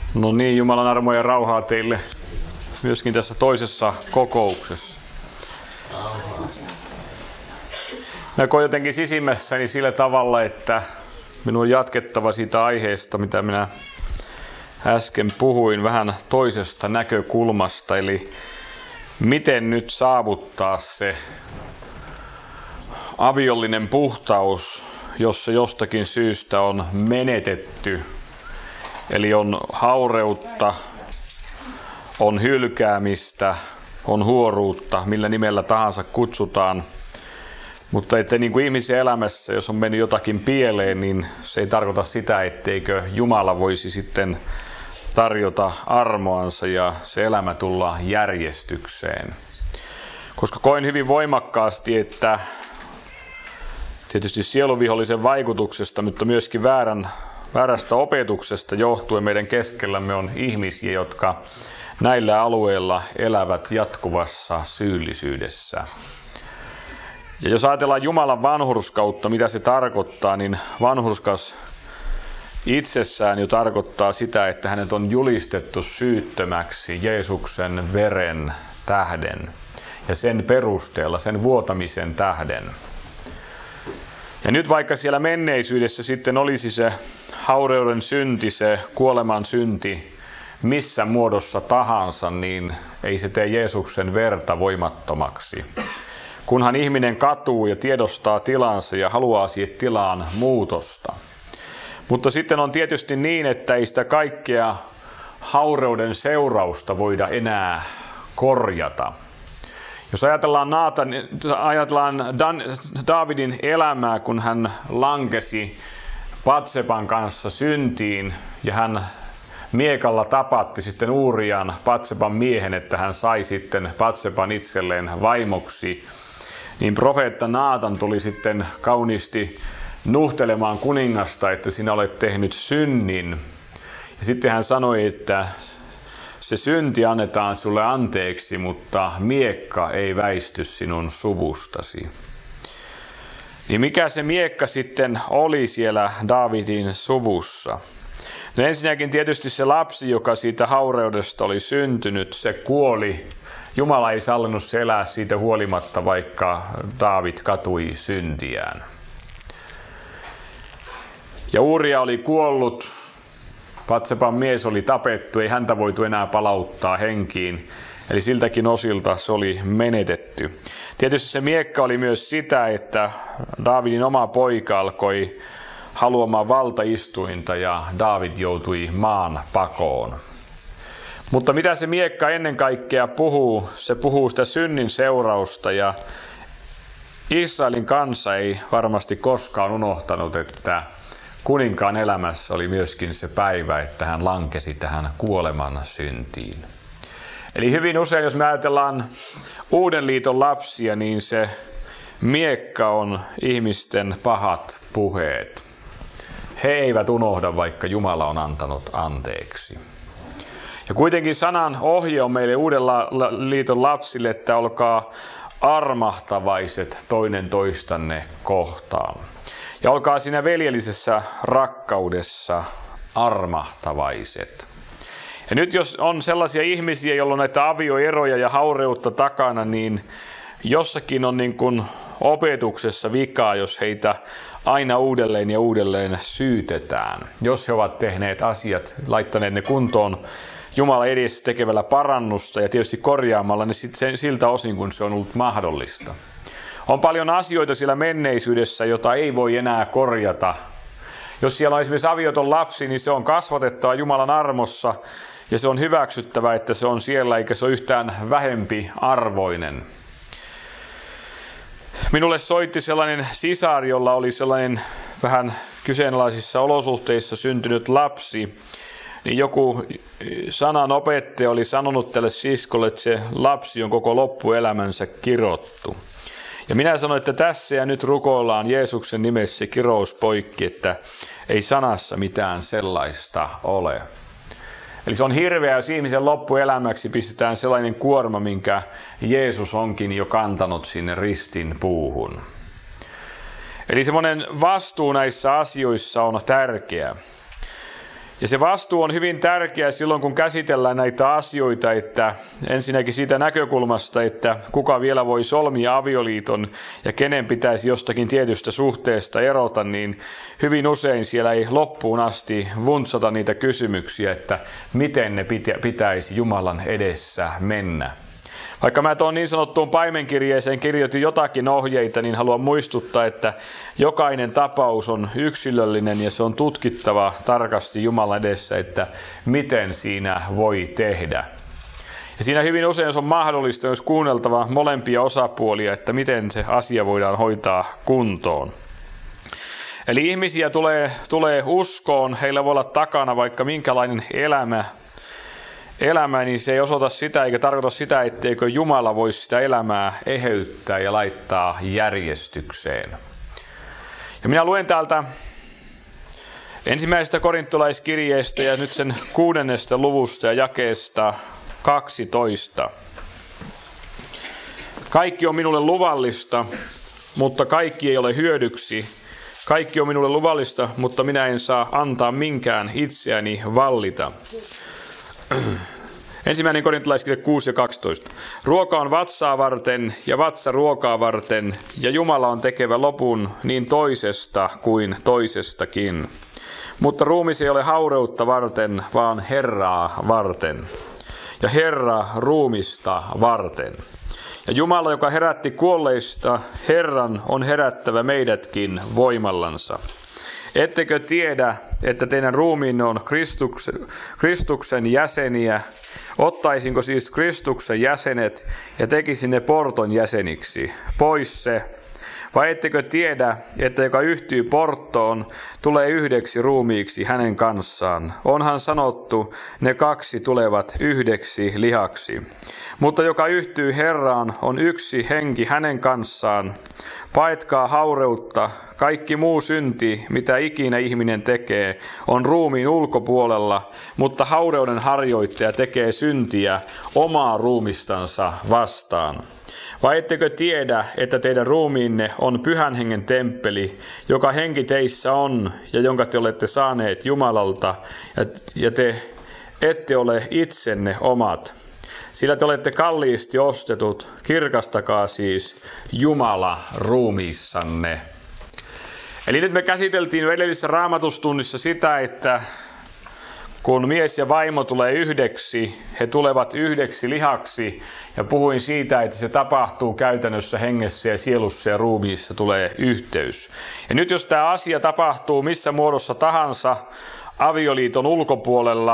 No niin, Jumalan armoa ja rauhaa teille myöskin tässä toisessa kokouksessa. Mä koen jotenkin sisimmässäni sillä tavalla, että minun on jatkettava siitä aiheesta, mitä minä äsken puhuin vähän toisesta näkökulmasta. Eli miten nyt saavuttaa se aviollinen puhtaus, jos se jostakin syystä on menetetty. Eli on haureutta, on hylkäämistä, on huoruutta, millä nimellä tahansa kutsutaan. Mutta että niin kuin ihmisen elämässä, jos on mennyt jotakin pieleen, niin se ei tarkoita sitä, etteikö Jumala voisi sitten tarjota armoansa ja se elämä tulla järjestykseen. Koska koen hyvin voimakkaasti, että tietysti sieluvihollisen vaikutuksesta, mutta myöskin väärästä opetuksesta johtuen meidän keskellämme on ihmisiä, jotka näillä alueilla elävät jatkuvassa syyllisyydessä. Ja jos ajatellaan Jumalan vanhurskautta, mitä se tarkoittaa, niin vanhurskas itsessään jo tarkoittaa sitä, että hänet on julistettu syyttömäksi Jeesuksen veren tähden ja sen perusteella, sen vuotamisen tähden. Ja nyt vaikka siellä menneisyydessä sitten olisi se haureuden synti, se kuoleman synti, missä muodossa tahansa, niin ei se tee Jeesuksen verta voimattomaksi. Kunhan ihminen katuu ja tiedostaa tilansa ja haluaa siihen tilaan muutosta. Mutta sitten on tietysti niin, että ei sitä kaikkea haureuden seurausta voida enää korjata. Jos ajatellaan Daavidin elämää, kun hän lankesi Batseban kanssa syntiin ja hän miekalla tapatti sitten Uurian Batseban miehen, että hän sai sitten Batseban itselleen vaimoksi, niin profeetta Naatan tuli sitten kauniisti nuhtelemaan kuningasta, että sinä olet tehnyt synnin. Ja sitten hän sanoi, että se synti annetaan sulle anteeksi, mutta miekka ei väisty sinun suvustasi. Niin mikä se miekka sitten oli siellä Daavidin suvussa? No ensinnäkin tietysti se lapsi, joka siitä haureudesta oli syntynyt, se kuoli. Jumala ei sallinut se elää siitä huolimatta, vaikka Daavid katui syntiään. Ja Uria oli kuollut. Batseban mies oli tapettu, ei häntä voitu enää palauttaa henkiin. Eli siltäkin osilta se oli menetetty. Tietysti se miekka oli myös sitä, että Daavidin oma poika alkoi haluamaan valtaistuinta ja Daavid joutui maan pakoon. Mutta mitä se miekka ennen kaikkea puhuu? Se puhuu sitä synnin seurausta ja Israelin kansa ei varmasti koskaan unohtanut, että kuninkaan elämässä oli myöskin se päivä, että hän lankesi tähän kuoleman syntiin. Eli hyvin usein, jos me ajatellaan Uuden liiton lapsia, niin se miekka on ihmisten pahat puheet. He eivät unohda, vaikka Jumala on antanut anteeksi. Ja kuitenkin sanan ohje on meille Uuden liiton lapsille, että olkaa armahtavaiset toinen toistanne kohtaan. Ja olkaa siinä veljellisessä rakkaudessa armahtavaiset. Ja nyt jos on sellaisia ihmisiä, joilla on näitä avioeroja ja haureutta takana, niin jossakin on niin kuin opetuksessa vikaa, jos heitä aina uudelleen ja uudelleen syytetään. Jos he ovat tehneet asiat, laittaneet ne kuntoon Jumala edessä tekevällä parannusta ja tietysti korjaamalla ne siltä osin, kun se on ollut mahdollista. On paljon asioita siellä menneisyydessä, jota ei voi enää korjata. Jos siellä on esimerkiksi avioton lapsi, niin se on kasvatettava Jumalan armossa ja se on hyväksyttävä, että se on siellä eikä se ole yhtään vähempi arvoinen. Minulle soitti sellainen sisar, jolla oli sellainen vähän kyseenalaisissa olosuhteissa syntynyt lapsi. Niin joku sananopettaja oli sanonut tälle siskolle, että se lapsi on koko loppuelämänsä kirottu. Ja minä sanoin, että tässä ja nyt rukoillaan Jeesuksen nimessä kirous poikki, että ei sanassa mitään sellaista ole. Eli se on hirveä, jos ihmisen loppuelämäksi pistetään sellainen kuorma, minkä Jeesus onkin jo kantanut sinne ristin puuhun. Eli semmoinen vastuu näissä asioissa on tärkeä. Ja se vastuu on hyvin tärkeä silloin, kun käsitellään näitä asioita, että ensinnäkin siitä näkökulmasta, että kuka vielä voi solmia avioliiton ja kenen pitäisi jostakin tietystä suhteesta erota, niin hyvin usein siellä ei loppuun asti vuntsata niitä kysymyksiä, että miten ne pitäisi Jumalan edessä mennä. Vaikka mä tuon niin sanottuun paimenkirjeeseen kirjoitin jotakin ohjeita, niin haluan muistuttaa, että jokainen tapaus on yksilöllinen ja se on tutkittava tarkasti Jumalan edessä, että miten siinä voi tehdä. Ja siinä hyvin usein on mahdollista myös kuunneltava molempia osapuolia, että miten se asia voidaan hoitaa kuntoon. Eli ihmisiä tulee uskoon, heillä voi olla takana vaikka minkälainen elämä, niin se ei osoita sitä eikä tarkoita sitä, etteikö Jumala voisi sitä elämää eheyttää ja laittaa järjestykseen. Ja minä luen täältä ensimmäisestä korintolaiskirjeestä ja nyt sen 6. luvusta ja jakeesta 12. Kaikki on minulle luvallista, mutta kaikki ei ole hyödyksi. Kaikki on minulle luvallista, mutta minä en saa antaa minkään itseäni vallita. Ensimmäinen korintolaiskirje 6 ja 12. Ruoka on vatsaa varten ja vatsa ruokaa varten, ja Jumala on tekevä lopun niin toisesta kuin toisestakin. Mutta ruumis ei ole haureutta varten, vaan Herraa varten, ja Herra ruumista varten. Ja Jumala, joka herätti kuolleista, Herran on herättävä meidätkin voimallansa. Ettekö tiedä, että teidän ruumiinne on Kristuksen jäseniä? Ottaisinko siis Kristuksen jäsenet ja tekisin ne porton jäseniksi? Pois se. Vai ettekö tiedä, että joka yhtyy porttoon, tulee yhdeksi ruumiiksi hänen kanssaan? Onhan sanottu, ne kaksi tulevat yhdeksi lihaksi. Mutta joka yhtyy Herraan, on yksi henki hänen kanssaan. Paetkaa haureutta, kaikki muu synti, mitä ikinä ihminen tekee, on ruumiin ulkopuolella, mutta haureuden harjoittaja tekee syntiä omaa ruumistansa vastaan. Vai ettekö tiedä, että teidän ruumiinne on Pyhän Hengen temppeli, joka henki teissä on ja jonka te olette saaneet Jumalalta, ja te ette ole itsenne omat. Sillä te olette kalliisti ostetut, kirkastakaa siis Jumala ruumiissanne. Eli nyt me käsiteltiin jo edellisessä raamatustunnissa sitä, että kun mies ja vaimo tulee yhdeksi, he tulevat yhdeksi lihaksi, ja puhuin siitä, että se tapahtuu käytännössä hengessä ja sielussa ja ruumiissa tulee yhteys. Ja nyt jos tämä asia tapahtuu missä muodossa tahansa avioliiton ulkopuolella,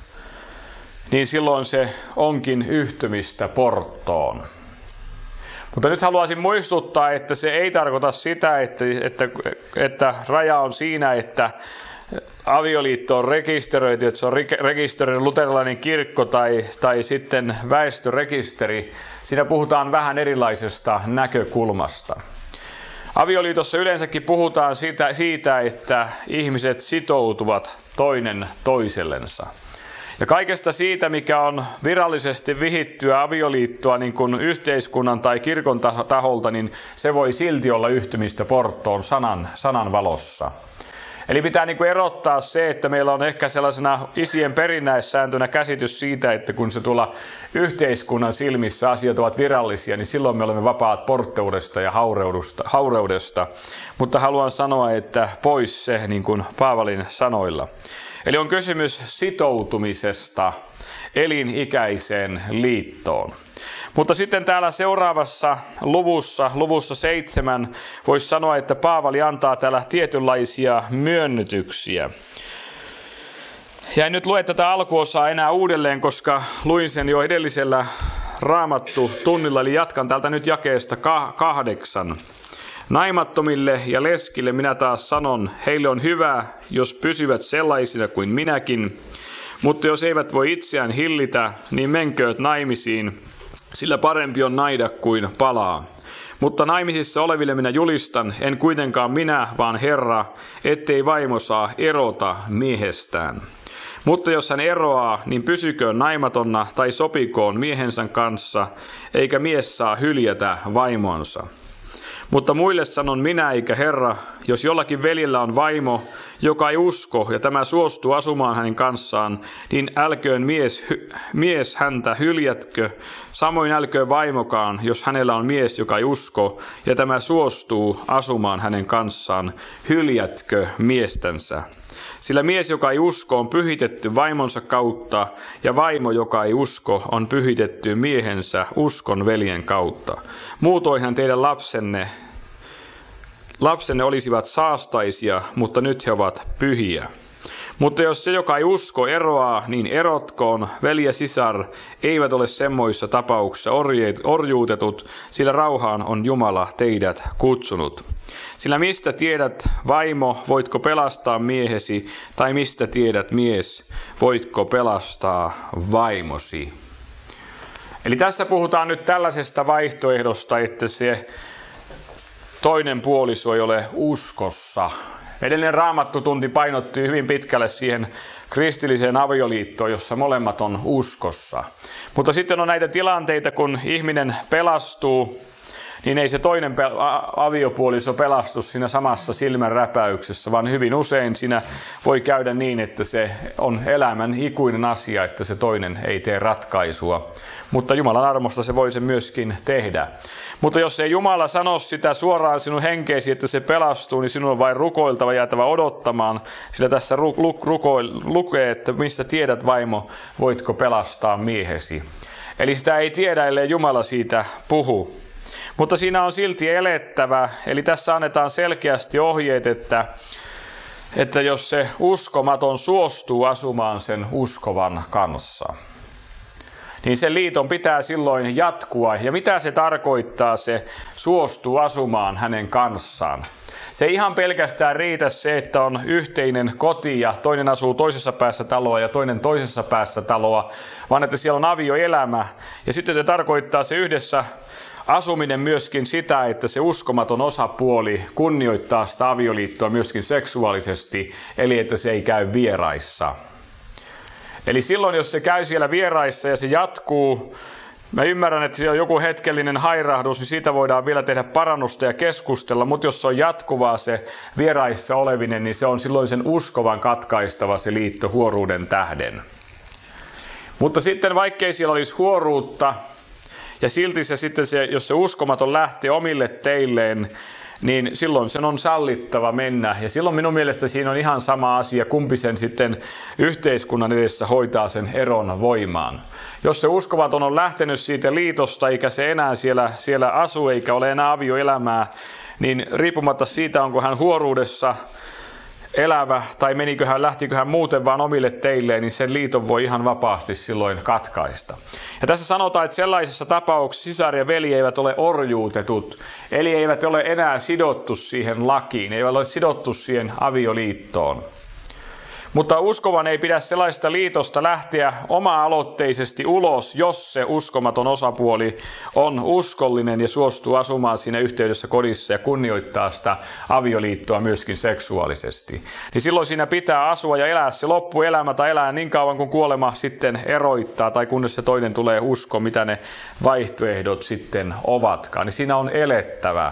niin silloin se onkin yhtymistä porttoon. Mutta nyt haluaisin muistuttaa, että se ei tarkoita sitä, että raja on siinä, että avioliitto on rekisteröity, että se on rekisteröity luterilainen kirkko tai sitten väestörekisteri. Siinä puhutaan vähän erilaisesta näkökulmasta. Avioliitossa yleensäkin puhutaan siitä, että ihmiset sitoutuvat toinen toisellensa. Ja kaikesta siitä, mikä on virallisesti vihittyä avioliittoa niin kuin yhteiskunnan tai kirkon taholta, niin se voi silti olla yhtymistä porttoon sanan valossa. Eli pitää niin kuin erottaa se, että meillä on ehkä sellaisena isien perinnäissääntönä käsitys siitä, että kun se tuolla yhteiskunnan silmissä asiat ovat virallisia, niin silloin me olemme vapaat portteudesta ja haureudesta. Mutta haluan sanoa, että pois se niin kuin Paavalin sanoilla. Eli on kysymys sitoutumisesta elinikäiseen liittoon. Mutta sitten täällä seuraavassa luvussa 7, voisi sanoa, että Paavali antaa täällä tietynlaisia myönnytyksiä. Ja en nyt lue tätä alkuosaa enää uudelleen, koska luin sen jo edellisellä Raamattu-tunnilla, eli jatkan täältä nyt jakeesta 8. Naimattomille ja leskille minä taas sanon, heille on hyvä, jos pysyvät sellaisina kuin minäkin, mutta jos eivät voi itseään hillitä, niin menkööt naimisiin, sillä parempi on naida kuin palaa. Mutta naimisissa oleville minä julistan, en kuitenkaan minä, vaan Herra, ettei vaimo saa erota miehestään. Mutta jos hän eroaa, niin pysyköön naimatonna tai sopikoon miehensä kanssa, eikä mies saa hyljätä vaimonsa. Mutta muille sanon minä eikä Herra, jos jollakin veljellä on vaimo, joka ei usko ja tämä suostuu asumaan hänen kanssaan, niin älköön mies häntä hyljätkö, samoin älköön vaimokaan, jos hänellä on mies, joka ei usko ja tämä suostuu asumaan hänen kanssaan, hyljätkö miestänsä. Sillä mies, joka ei usko, on pyhitetty vaimonsa kautta, ja vaimo, joka ei usko, on pyhitetty miehensä uskon veljen kautta. Muutoinhan teidän lapsenne olisivat saastaisia, mutta nyt he ovat pyhiä. Mutta jos se, joka ei usko, eroaa, niin erotkoon, veli ja sisar eivät ole semmoissa tapauksissa orjuutetut, sillä rauhaan on Jumala teidät kutsunut. Sillä mistä tiedät, vaimo, voitko pelastaa miehesi, tai mistä tiedät, mies, voitko pelastaa vaimosi. Eli tässä puhutaan nyt tällaisesta vaihtoehdosta, että se toinen puoliso ei ole uskossa. Edellinen raamattutunti painotti hyvin pitkälle siihen kristilliseen avioliittoon, jossa molemmat on uskossa. Mutta sitten on näitä tilanteita, kun ihminen pelastuu, niin ei se toinen aviopuoliso pelastu siinä samassa silmänräpäyksessä, vaan hyvin usein siinä voi käydä niin, että se on elämän ikuinen asia, että se toinen ei tee ratkaisua. Mutta Jumalan armosta se voi sen myöskin tehdä. Mutta jos ei Jumala sano sitä suoraan sinun henkeesi, että se pelastuu, niin sinun on vain rukoiltava ja jäätävä odottamaan. Sillä tässä lukee, että mistä tiedät, vaimo, voitko pelastaa miehesi. Eli sitä ei tiedä, ellei Jumala siitä puhu. Mutta siinä on silti elettävä, eli tässä annetaan selkeästi ohjeet, että jos se uskomaton suostuu asumaan sen uskovan kanssa, niin sen liiton pitää silloin jatkua. Ja mitä se tarkoittaa, se suostuu asumaan hänen kanssaan? Se ei ihan pelkästään riitä se, että on yhteinen koti ja toinen asuu toisessa päässä taloa ja toinen toisessa päässä taloa, vaan että siellä on avioelämä. Ja sitten se tarkoittaa se yhdessä asuminen myöskin sitä, että se uskomaton osapuoli kunnioittaa sitä avioliittoa myöskin seksuaalisesti, eli että se ei käy vieraissa. Eli silloin, jos se käy siellä vieraissa ja se jatkuu, mä ymmärrän, että siellä on joku hetkellinen hairahdus, niin siitä voidaan vielä tehdä parannusta ja keskustella, mutta jos se on jatkuvaa se vieraissa olevinen, niin se on silloin sen uskovan katkaistava se liitto huoruuden tähden. Mutta sitten vaikkei siellä olisi huoruutta, ja silti jos se uskomaton lähtee omille teilleen, niin silloin sen on sallittava mennä. Ja silloin minun mielestä siinä on ihan sama asia, kumpi sen sitten yhteiskunnan edessä hoitaa sen eron voimaan. Jos se uskomaton on lähtenyt siitä liitosta, eikä se enää siellä asu, eikä ole enää avioelämää, niin riippumatta siitä, onko hän huoruudessa elävä tai lähtikö hän muuten vaan omille teilleen, niin sen liiton voi ihan vapaasti silloin katkaista. Ja tässä sanotaan, että sellaisessa tapauksessa sisar ja veli eivät ole orjuutetut, eli eivät ole enää sidottu siihen lakiin, eivät ole sidottu siihen avioliittoon. Mutta uskovan ei pidä sellaista liitosta lähteä oma-aloitteisesti ulos, jos se uskomaton osapuoli on uskollinen ja suostuu asumaan siinä yhteydessä kodissa ja kunnioittaa sitä avioliittoa myöskin seksuaalisesti. Niin silloin siinä pitää asua ja elää se loppuelämä tai elää niin kauan kuin kuolema sitten eroittaa tai kunnes se toinen tulee usko, mitä ne vaihtoehdot sitten ovatkaan. Niin siinä on elettävä.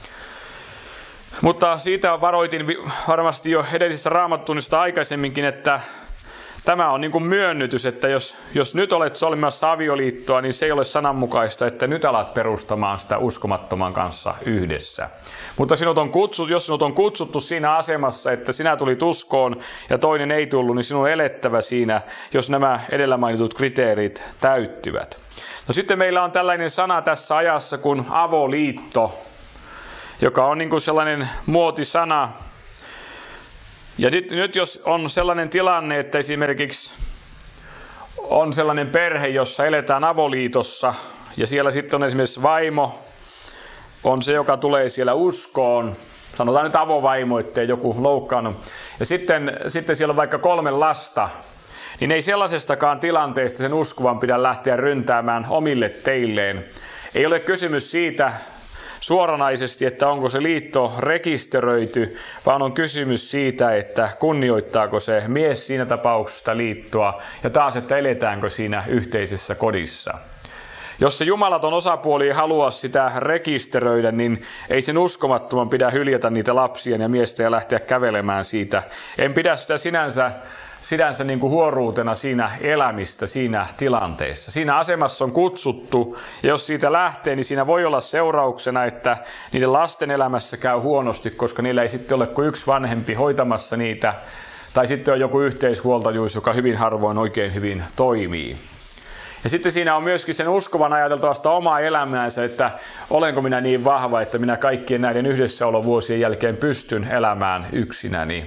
Mutta siitä varoitin varmasti jo edellisessä raamattuunista aikaisemminkin, että tämä on niin kuin myönnytys, että jos nyt olet solmimassa avioliittoa, niin se ei ole sananmukaista, että nyt alat perustamaan sitä uskomattoman kanssa yhdessä. Mutta jos sinut on kutsuttu siinä asemassa, että sinä tulit uskoon ja toinen ei tullut, niin sinun on elettävä siinä, jos nämä edellä mainitut kriteerit täyttyvät. No sitten meillä on tällainen sana tässä ajassa kuin avoliitto, joka on niin kuin sellainen muotisana. Ja nyt jos on sellainen tilanne, että esimerkiksi on sellainen perhe, jossa eletään avoliitossa, ja siellä sitten on esimerkiksi vaimo, on se, joka tulee siellä uskoon, sanotaan nyt avovaimo, ettei joku loukkaannut, ja sitten siellä on vaikka 3 lasta, niin ei sellaisestakaan tilanteesta sen uskovan pidä lähteä ryntäämään omille teilleen. Ei ole kysymys siitä suoranaisesti, että onko se liitto rekisteröity, vaan on kysymys siitä, että kunnioittaako se mies siinä tapauksessa liittoa ja taas, että eletäänkö siinä yhteisessä kodissa. Jos se jumalaton osapuoli ei halua sitä rekisteröidä, niin ei sen uskomattoman pidä hyljätä niitä lapsia ja miestä ja lähteä kävelemään siitä. En pidä sitä sinänsä niin kuin huoruutena siinä elämistä, siinä tilanteessa. Siinä asemassa on kutsuttu, ja jos siitä lähtee, niin siinä voi olla seurauksena, että niiden lasten elämässä käy huonosti, koska niillä ei sitten ole kuin yksi vanhempi hoitamassa niitä, tai sitten on joku yhteishuoltajuus, joka hyvin harvoin oikein hyvin toimii. Ja sitten siinä on myöskin sen uskovan ajateltavasta omaa elämäänsä, että olenko minä niin vahva, että minä kaikkien näiden yhdessäolovuosien jälkeen pystyn elämään yksinäni.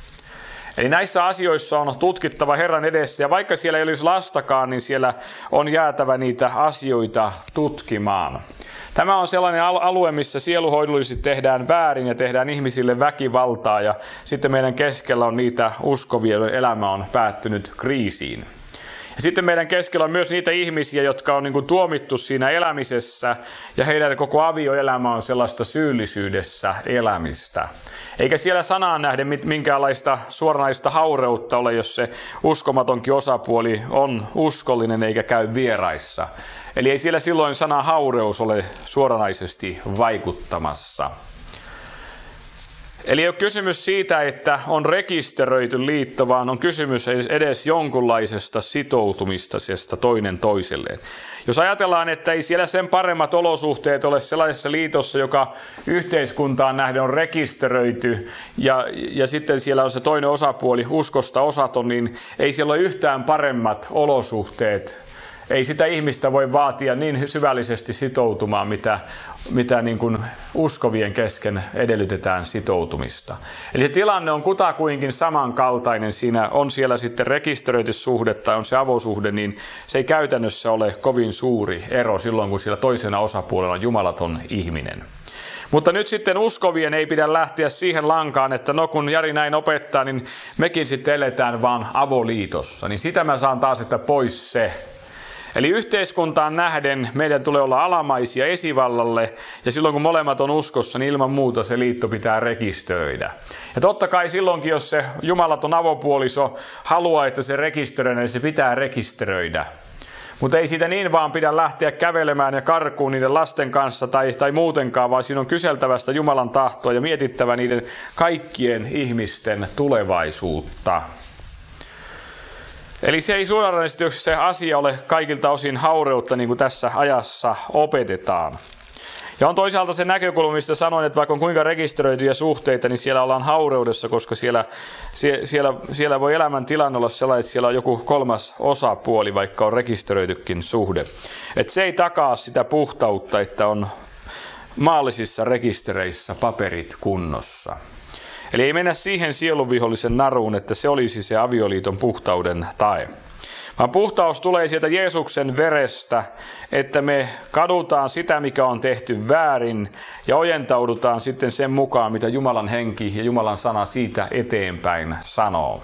Eli näissä asioissa on tutkittava Herran edessä, ja vaikka siellä ei olisi lastakaan, niin siellä on jäätävä niitä asioita tutkimaan. Tämä on sellainen alue, missä sieluhoidollisesti tehdään väärin ja tehdään ihmisille väkivaltaa, ja sitten meidän keskellä on niitä uskovia, joiden elämä on päättynyt kriisiin. Ja sitten meidän keskellä on myös niitä ihmisiä, jotka on niin kuin tuomittu siinä elämisessä, ja heidän koko avioelämä on sellaista syyllisyydessä elämistä. Eikä siellä sanaan nähden minkäänlaista suoranaista haureutta ole, jos se uskomatonkin osapuoli on uskollinen eikä käy vieraissa. Eli ei siellä silloin sana haureus ole suoranaisesti vaikuttamassa. Eli ei ole kysymys siitä, että on rekisteröity liitto, vaan on kysymys edes jonkunlaisesta sitoutumisesta toinen toiselleen. Jos ajatellaan, että ei siellä sen paremmat olosuhteet ole sellaisessa liitossa, joka yhteiskuntaan nähden on rekisteröity, ja sitten siellä on se toinen osapuoli uskosta osaton, niin ei siellä ole yhtään paremmat olosuhteet. Ei sitä ihmistä voi vaatia niin syvällisesti sitoutumaan, mitä niin kuin uskovien kesken edellytetään sitoutumista. Eli se tilanne on kutakuinkin samankaltainen. Siinä on siellä sitten rekisteröity suhde tai on se avosuhde, niin se ei käytännössä ole kovin suuri ero silloin, kun siellä toisena osapuolella on jumalaton ihminen. Mutta nyt sitten uskovien ei pidä lähteä siihen lankaan, että no kun Jari näin opettaa, niin mekin sitten eletään vaan avoliitossa. Niin sitä mä saan taas, että pois se. Eli yhteiskuntaan nähden meidän tulee olla alamaisia esivallalle, ja silloin kun molemmat on uskossa, niin ilman muuta se liitto pitää rekisteröidä. Ja totta kai silloinkin, jos se jumalaton avopuoliso haluaa, että se rekisteröidään, niin se pitää rekisteröidä. Mutta ei siitä niin vaan pidä lähteä kävelemään ja karkuun niiden lasten kanssa tai muutenkaan, vaan siinä on kyseltävästä Jumalan tahtoa ja mietittävä niiden kaikkien ihmisten tulevaisuutta. Eli se ei suoranaisesti se asia ole kaikilta osin haureutta, niin kuin tässä ajassa opetetaan. Ja on toisaalta se näkökulma, mistä sanoin, että vaikka on kuinka rekisteröityjä suhteita, niin siellä ollaan haureudessa, koska siellä voi elämän tilanne olla sellainen, että siellä on joku kolmas osapuoli, vaikka on rekisteröitykin suhde. Että se ei takaa sitä puhtautta, että on maallisissa rekistereissä paperit kunnossa. Eli ei mennä siihen sielunvihollisen naruun, että se olisi se avioliiton puhtauden tae. Vaan puhtaus tulee sieltä Jeesuksen verestä, että me kadutaan sitä, mikä on tehty väärin, ja ojentaudutaan sitten sen mukaan, mitä Jumalan henki ja Jumalan sana siitä eteenpäin sanoo.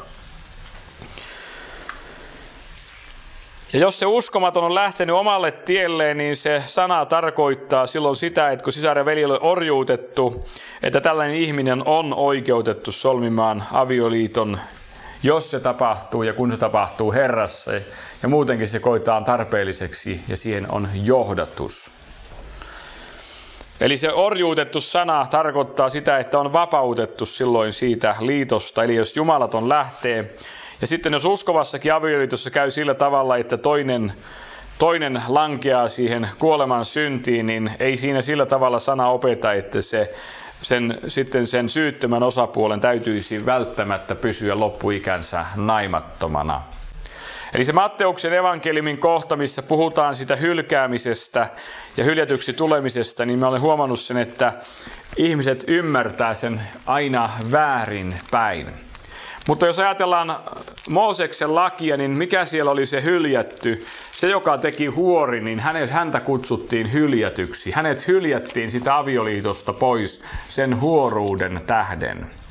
Ja jos se uskomaton on lähtenyt omalle tielleen, niin se sana tarkoittaa silloin sitä, että kun sisar ja veli on orjuutettu, että tällainen ihminen on oikeutettu solmimaan avioliiton, jos se tapahtuu ja kun se tapahtuu Herrassa. Ja muutenkin se koetaan tarpeelliseksi ja siihen on johdatus. Eli se orjuutettu sana tarkoittaa sitä, että on vapautettu silloin siitä liitosta. Eli jos jumalaton lähtee, ja sitten jos uskovassakin avioliitossa käy sillä tavalla, että toinen lankeaa siihen kuoleman syntiin, niin ei siinä sillä tavalla sana opeta, että sen syyttömän osapuolen täytyisi välttämättä pysyä loppuikänsä naimattomana. Eli se Matteuksen evankeliumin kohta, missä puhutaan sitä hylkäämisestä ja hyljätyksi tulemisesta, niin mä olen huomannut sen, että ihmiset ymmärtää sen aina väärin päin. Mutta jos ajatellaan Mooseksen lakia, niin mikä siellä oli se hyljätty? Se, joka teki huori, niin häntä kutsuttiin hyljätyksi. Hänet hyljättiin sitä avioliitosta pois sen huoruuden tähden.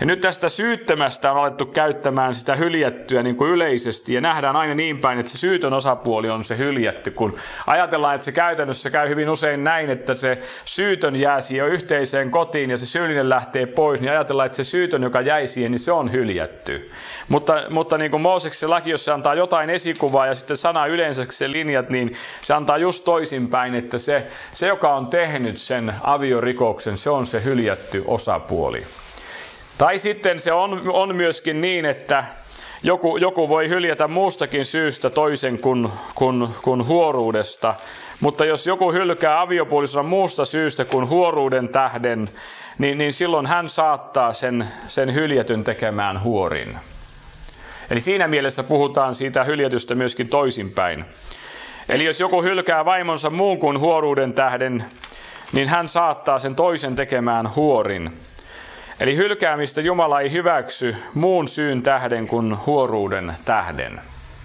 Ja nyt tästä syyttömästä on alettu käyttämään sitä hyljättyä niin kuin yleisesti, ja nähdään aina niin päin, että se syytön osapuoli on se hyljätty, kun ajatellaan, että se käytännössä käy hyvin usein näin, että se syytön jää siihen yhteiseen kotiin ja se syyllinen lähtee pois, niin ajatellaan, että se syytön, joka jäi siihen, niin se on hyljätty. Mutta niin kuin Mooseksen laki, jos se antaa jotain esikuvaa ja sitten sana yleensä se linjat, niin se antaa just toisinpäin, että se joka on tehnyt sen aviorikoksen, se on se hyljätty osapuoli. Tai sitten se on myöskin niin, että joku voi hyljätä muustakin syystä toisen kuin huoruudesta, mutta jos joku hylkää aviopuolisonsa muusta syystä kuin huoruuden tähden, niin silloin hän saattaa sen hyljätyn tekemään huorin. Eli siinä mielessä puhutaan siitä hyljätystä myöskin toisinpäin. Eli jos joku hylkää vaimonsa muun kuin huoruuden tähden, niin hän saattaa sen toisen tekemään huorin. Eli hylkäämistä Jumala ei hyväksy muun syyn tähden kuin huoruuden tähden.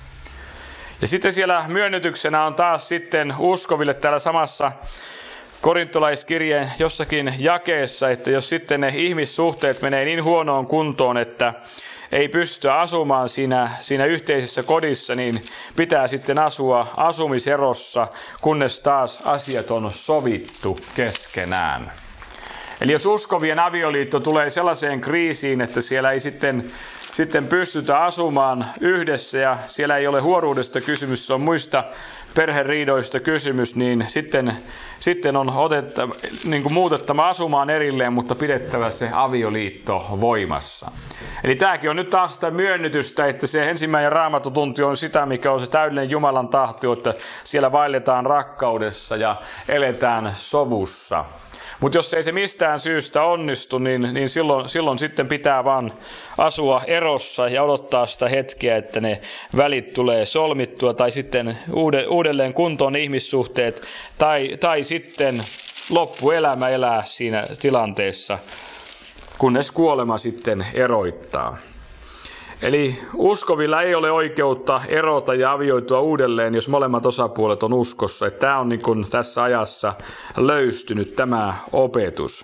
Ja sitten siellä myönnytyksenä on taas sitten uskoville täällä samassa korintolaiskirjeen jossakin jakeessa, että jos sitten ne ihmissuhteet menee niin huonoon kuntoon, että ei pysty asumaan siinä yhteisessä kodissa, niin pitää sitten asua asumiserossa, kunnes taas asiat on sovittu keskenään. Eli jos uskovien avioliitto tulee sellaiseen kriisiin, että siellä ei sitten pystytä asumaan yhdessä ja siellä ei ole huoruudesta kysymys, se on muista perheriidoista kysymys, niin sitten on muutettava asumaan erilleen, mutta pidettävä se avioliitto voimassa. Eli tämäkin on nyt taas sitä myönnytystä, että se ensimmäinen Raamattutunti on sitä, mikä on se täydellinen Jumalan tahto, että siellä vaelletaan rakkaudessa ja eletään sovussa. Mutta jos ei se mistään syystä onnistu, niin silloin sitten pitää vaan asua erossa ja odottaa sitä hetkeä, että ne välit tulee solmittua tai sitten uudelleen kuntoon ihmissuhteet tai sitten loppuelämä elää siinä tilanteessa, kunnes kuolema sitten eroittaa. Eli uskovilla ei ole oikeutta erota ja avioitua uudelleen, jos molemmat osapuolet on uskossa. Tämä on niin kuin tässä ajassa löystynyt tämä opetus.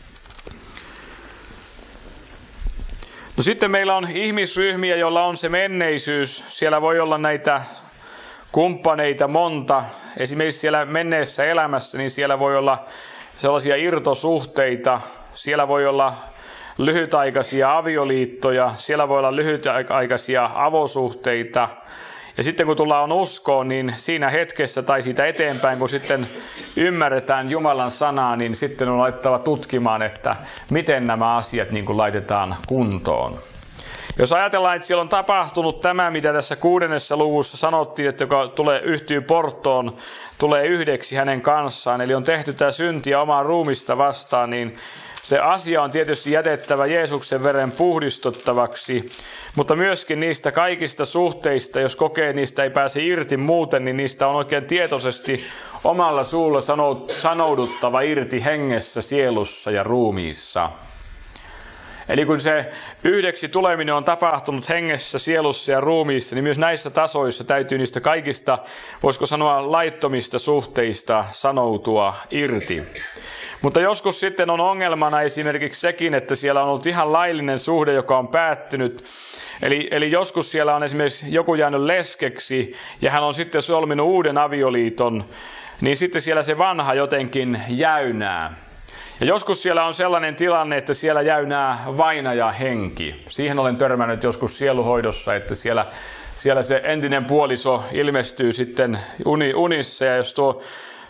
No sitten meillä on ihmisryhmiä, joilla on se menneisyys. Siellä voi olla näitä kumppaneita monta. Esimerkiksi siellä menneessä elämässä, niin siellä voi olla sellaisia irtosuhteita. Siellä voi olla lyhytaikaisia avioliittoja, siellä voi olla lyhytaikaisia avosuhteita. Ja sitten kun tullaan uskoon, niin siinä hetkessä tai siitä eteenpäin, kun sitten ymmärretään Jumalan sanaa, niin sitten on laittava tutkimaan, että miten nämä asiat niin kuin laitetaan kuntoon. Jos ajatellaan, että siellä on tapahtunut tämä, mitä tässä 6. luvussa sanottiin, että joka yhtyy Portoon, tulee yhdeksi hänen kanssaan, eli on tehty tämä syntiä omaa ruumista vastaan, niin se asia on tietysti jätettävä Jeesuksen veren puhdistuttavaksi, mutta myöskin niistä kaikista suhteista, jos kokee, niistä ei pääse irti muuten, niin niistä on oikein tietoisesti omalla suulla sanouduttava irti hengessä, sielussa ja ruumiissa. Eli kun se yhdeksi tuleminen on tapahtunut hengessä, sielussa ja ruumiissa, niin myös näissä tasoissa täytyy niistä kaikista, voisiko sanoa, laittomista suhteista sanoutua irti. Mutta joskus sitten on ongelmana esimerkiksi sekin, että siellä on ollut ihan laillinen suhde, joka on päättynyt. Eli joskus siellä on esimerkiksi joku jäänyt leskeksi ja hän on sitten solminut uuden avioliiton, niin sitten siellä se vanha jotenkin jäynää. Ja joskus siellä on sellainen tilanne, että siellä jäynää vainajahenki. Siihen olen törmännyt joskus sieluhoidossa, että siellä se entinen puoliso ilmestyy sitten unissa ja jos tuo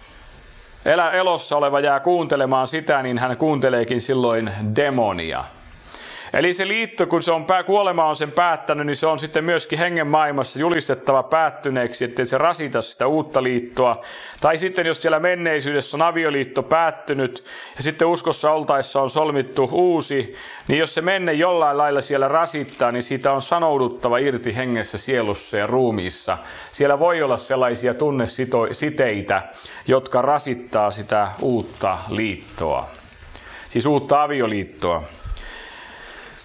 elossa oleva jää kuuntelemaan sitä, niin hän kuunteleekin silloin demonia. Eli se liitto, kun kuolema on sen päättänyt, niin se on sitten myöskin hengen maailmassa julistettava päättyneeksi, ettei se rasita sitä uutta liittoa. Tai sitten jos siellä menneisyydessä on avioliitto päättynyt ja sitten uskossa oltaessa on solmittu uusi, niin jos se menne jollain lailla siellä rasittaa, niin siitä on sanouduttava irti hengessä, sielussa ja ruumiissa. Siellä voi olla sellaisia tunnesiteitä, jotka rasittaa sitä uutta liittoa, siis uutta avioliittoa.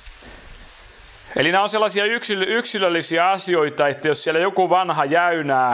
Eli nämä on sellaisia yksilöllisiä asioita, että jos siellä joku vanha jäynää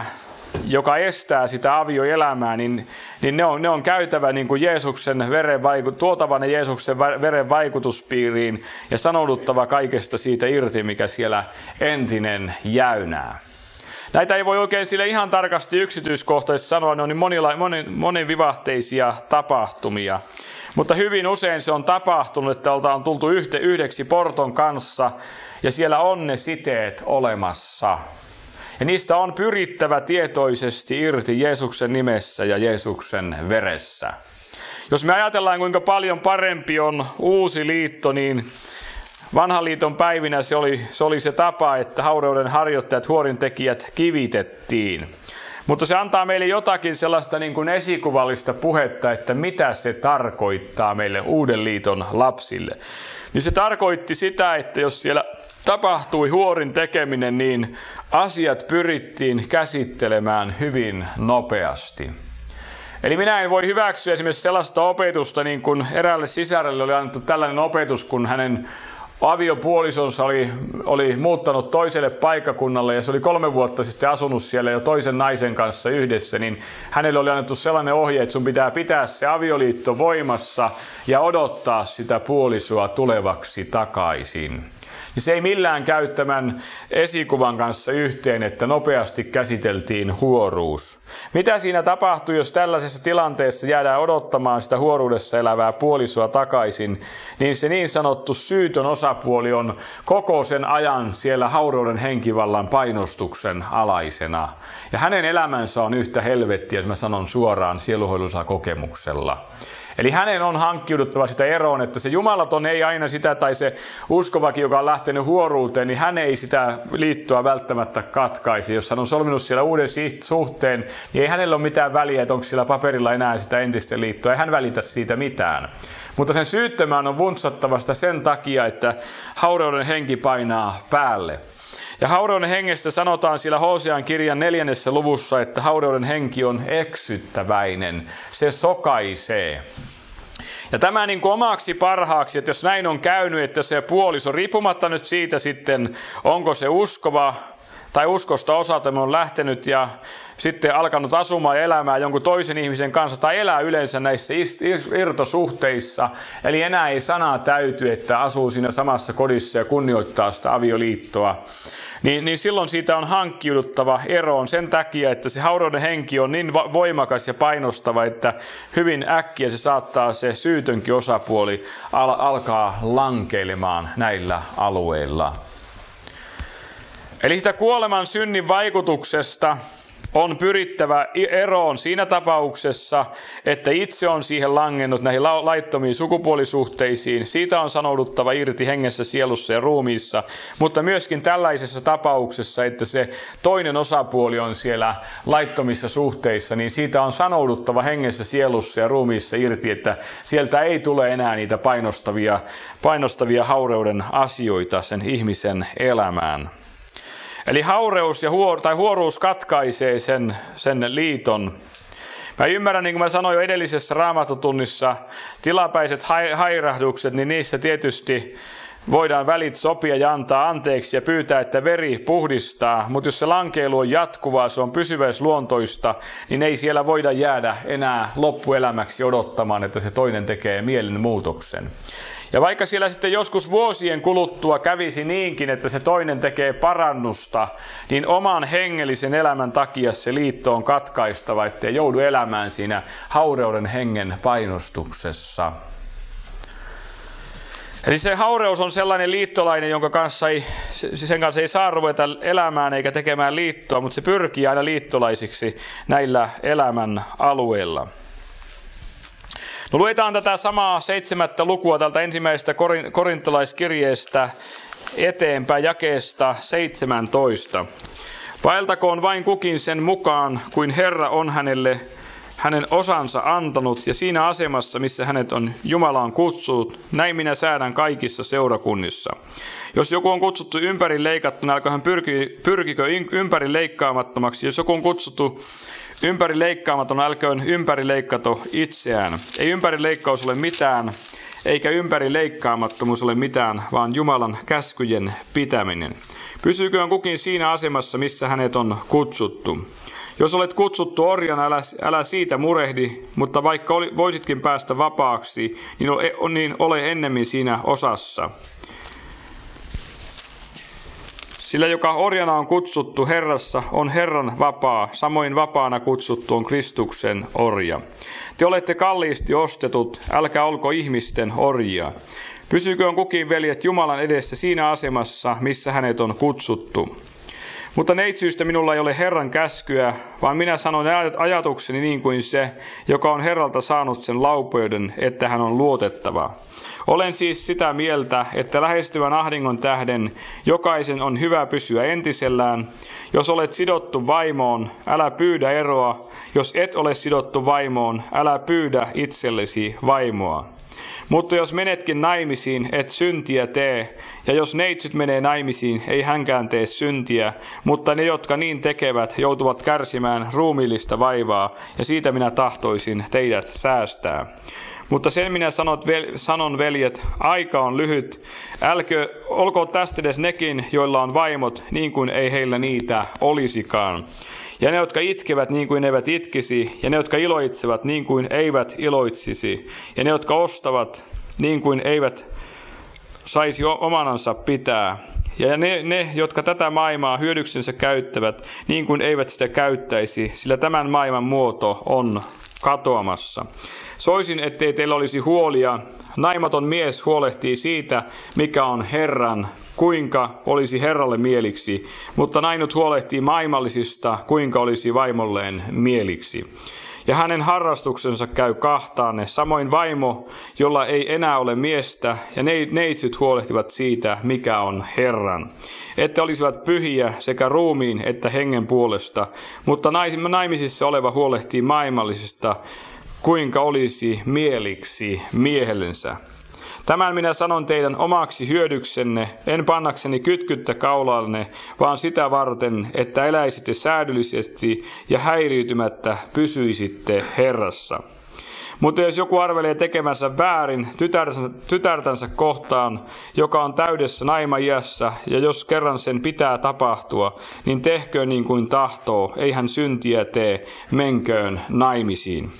joka estää sitä avioelämää, niin ne on käytävä niin kuin tuotava ne Jeesuksen veren vaikutuspiiriin ja sanouduttava kaikesta siitä irti, mikä siellä entinen jäynää. Näitä ei voi oikein sille ihan tarkasti yksityiskohtaisesti sanoa, ne on niin monivivahteisia tapahtumia. Mutta hyvin usein se on tapahtunut, että on tultu yhdeksi porton kanssa ja siellä on ne siteet olemassa. Ja niistä on pyrittävä tietoisesti irti Jeesuksen nimessä ja Jeesuksen veressä. Jos me ajatellaan, kuinka paljon parempi on uusi liitto, niin vanhan liiton päivinä se oli se tapa, että haureuden harjoittajat, huorintekijät kivitettiin. Mutta se antaa meille jotakin sellaista niin kuin esikuvallista puhetta, että mitä se tarkoittaa meille uuden liiton lapsille. Niin se tarkoitti sitä, että jos siellä tapahtui huorin tekeminen, niin asiat pyrittiin käsittelemään hyvin nopeasti. Eli minä en voi hyväksyä esimerkiksi sellaista opetusta, niin kuin eräälle sisarelle oli annettu tällainen opetus, kun hänen aviopuolisonsa oli muuttanut toiselle paikkakunnalle ja se oli 3 vuotta sitten asunut siellä jo toisen naisen kanssa yhdessä, niin hänelle oli annettu sellainen ohje, että sun pitää pitää se avioliitto voimassa ja odottaa sitä puolisoa tulevaksi takaisin. Niin se ei millään käy tämän esikuvan kanssa yhteen, että nopeasti käsiteltiin huoruus. Mitä siinä tapahtuu, jos tällaisessa tilanteessa jäädään odottamaan sitä huoruudessa elävää puolisoa takaisin, niin se niin sanottu syytön osapuoli on koko sen ajan siellä haureuden henkivallan painostuksen alaisena. Ja hänen elämänsä on yhtä helvettiä, jos mä sanon suoraan sieluhoilussa kokemuksella. Eli hänen on hankkiuduttava sitä eroon, että se jumalaton ei aina sitä, tai se uskovakin, joka on lähtenyt huoruuteen, niin hän ei sitä liittoa välttämättä katkaisi. Jos hän on solminut siellä uuden suhteen, niin ei hänellä ole mitään väliä, että onko siellä paperilla enää sitä entistä liittoa. Ei hän välitä siitä mitään. Mutta sen syyttömään on vuntsattava sitä sen takia, että haureuden henki painaa päälle. Ja haureuden hengestä sanotaan siellä Hosean kirjan 4. luvussa, että haureuden henki on eksyttäväinen, se sokaisee. Ja tämä niin kuin omaksi parhaaksi, että jos näin on käynyt, että se puoliso, riippumatta nyt siitä sitten, onko se uskova tai uskosta osalta on lähtenyt ja sitten alkanut asumaan ja elämään jonkun toisen ihmisen kanssa tai elää yleensä näissä irtosuhteissa. Eli enää ei sanaa täyty, että asuu siinä samassa kodissa ja kunnioittaa sitä avioliittoa. Niin silloin siitä on hankkiuduttava eroon sen takia, että se haureuden henki on niin voimakas ja painostava, että hyvin äkkiä se saattaa se syytönkin osapuoli alkaa lankeilemaan näillä alueilla. Eli sitä kuoleman synnin vaikutuksesta on pyrittävä eroon siinä tapauksessa, että itse on siihen langennut näihin laittomiin sukupuolisuhteisiin. Siitä on sanouduttava irti hengessä, sielussa ja ruumiissa, mutta myöskin tällaisessa tapauksessa, että se toinen osapuoli on siellä laittomissa suhteissa, niin siitä on sanouduttava hengessä, sielussa ja ruumiissa irti, että sieltä ei tule enää niitä painostavia haureuden asioita sen ihmisen elämään. Eli haureus ja huoruus katkaisee sen liiton. Mä ymmärrän, niin kuin mä sanoin jo edellisessä Raamattutunnissa, tilapäiset hairahdukset, niin niissä tietysti voidaan välit sopia ja antaa anteeksi ja pyytää, että veri puhdistaa. Mutta jos se lankeilu on jatkuvaa, se on pysyväisluontoista, niin ei siellä voida jäädä enää loppuelämäksi odottamaan, että se toinen tekee mielenmuutoksen. Ja vaikka siellä sitten joskus vuosien kuluttua kävisi niinkin, että se toinen tekee parannusta, niin oman hengellisen elämän takia se liitto on katkaistava, ettei joudu elämään siinä haureuden hengen painostuksessa. Eli se haureus on sellainen liittolainen, sen kanssa ei saa ruveta elämään eikä tekemään liittoa, mutta se pyrkii aina liittolaisiksi näillä elämän alueilla. No, luetaan tätä samaa 7. lukua tältä ensimmäisestä korintolaiskirjeestä eteenpäin jakeesta 17. Vaeltakoon vain kukin sen mukaan, kuin Herra on hänelle hänen osansa antanut, ja siinä asemassa, missä hänet on Jumalaan kutsunut, näin minä säädän kaikissa seurakunnissa. Jos joku on kutsuttu ympäri leikattuna, älkää hän pyrkikö ympäri leikkaamattomaksi. Jos joku on kutsuttu ympäri leikkaamaton, älköön ympäri leikkato itseään. Ei ympäri leikkaus ole mitään, eikä ympäri leikkaamattomuus ole mitään, vaan Jumalan käskyjen pitäminen. Pysyköön kukin siinä asemassa, missä hänet on kutsuttu. Jos olet kutsuttu orjana, älä siitä murehdi, mutta vaikka voisitkin päästä vapaaksi, niin ole ennemmin siinä osassa. Sillä joka orjana on kutsuttu Herrassa, on Herran vapaa, samoin vapaana kutsuttu on Kristuksen orja. Te olette kalliisti ostetut, älkää olko ihmisten orjia. Pysyköön kukin veljet Jumalan edessä siinä asemassa, missä hänet on kutsuttu. Mutta neitsyystä minulla ei ole Herran käskyä, vaan minä sanon ajatukseni niin kuin se, joka on Herralta saanut sen laupeuden, että hän on luotettava. Olen siis sitä mieltä, että lähestyvän ahdingon tähden jokaisen on hyvä pysyä entisellään. Jos olet sidottu vaimoon, älä pyydä eroa. Jos et ole sidottu vaimoon, älä pyydä itsellesi vaimoa. Mutta jos menetkin naimisiin, et syntiä tee, ja jos neitsyt menee naimisiin, ei hänkään tee syntiä, mutta ne, jotka niin tekevät, joutuvat kärsimään ruumiillista vaivaa, ja siitä minä tahtoisin teidät säästää. Mutta sen minä sanon, veljet, aika on lyhyt. Olkoon tästä edes nekin, joilla on vaimot, niin kuin ei heillä niitä olisikaan. Ja ne, jotka itkevät, niin kuin eivät itkisi, ja ne, jotka iloitsevat, niin kuin eivät iloitsisi, ja ne, jotka ostavat, niin kuin eivät saisi omanansa pitää. Ja ne, jotka tätä maailmaa hyödyksensä käyttävät, niin kuin eivät sitä käyttäisi, sillä tämän maailman muoto on katoamassa. Soisin, ettei teillä olisi huolia. Naimaton mies huolehtii siitä, mikä on Herran, kuinka olisi Herralle mieliksi, mutta nainut huolehtii maailmallisista, kuinka olisi vaimolleen mieliksi. Ja hänen harrastuksensa käy kahtaanne, samoin vaimo, jolla ei enää ole miestä, ja neitsyt huolehtivat siitä, mikä on Herran. Että olisivat pyhiä sekä ruumiin että hengen puolesta, mutta naimisissa oleva huolehtii maailmallisista, kuinka olisi mieliksi miehellensä. Tämän minä sanon teidän omaksi hyödyksenne, en pannakseni kytkyttä kaulaanne, vaan sitä varten, että eläisitte säädyllisesti ja häiriytymättä pysyisitte Herrassa. Mutta jos joku arvelee tekemänsä väärin tytärtänsä kohtaan, joka on täydessä naimaiässä, ja jos kerran sen pitää tapahtua, niin tehköön niin kuin tahtoo, ei hän syntiä tee, menköön naimisiin.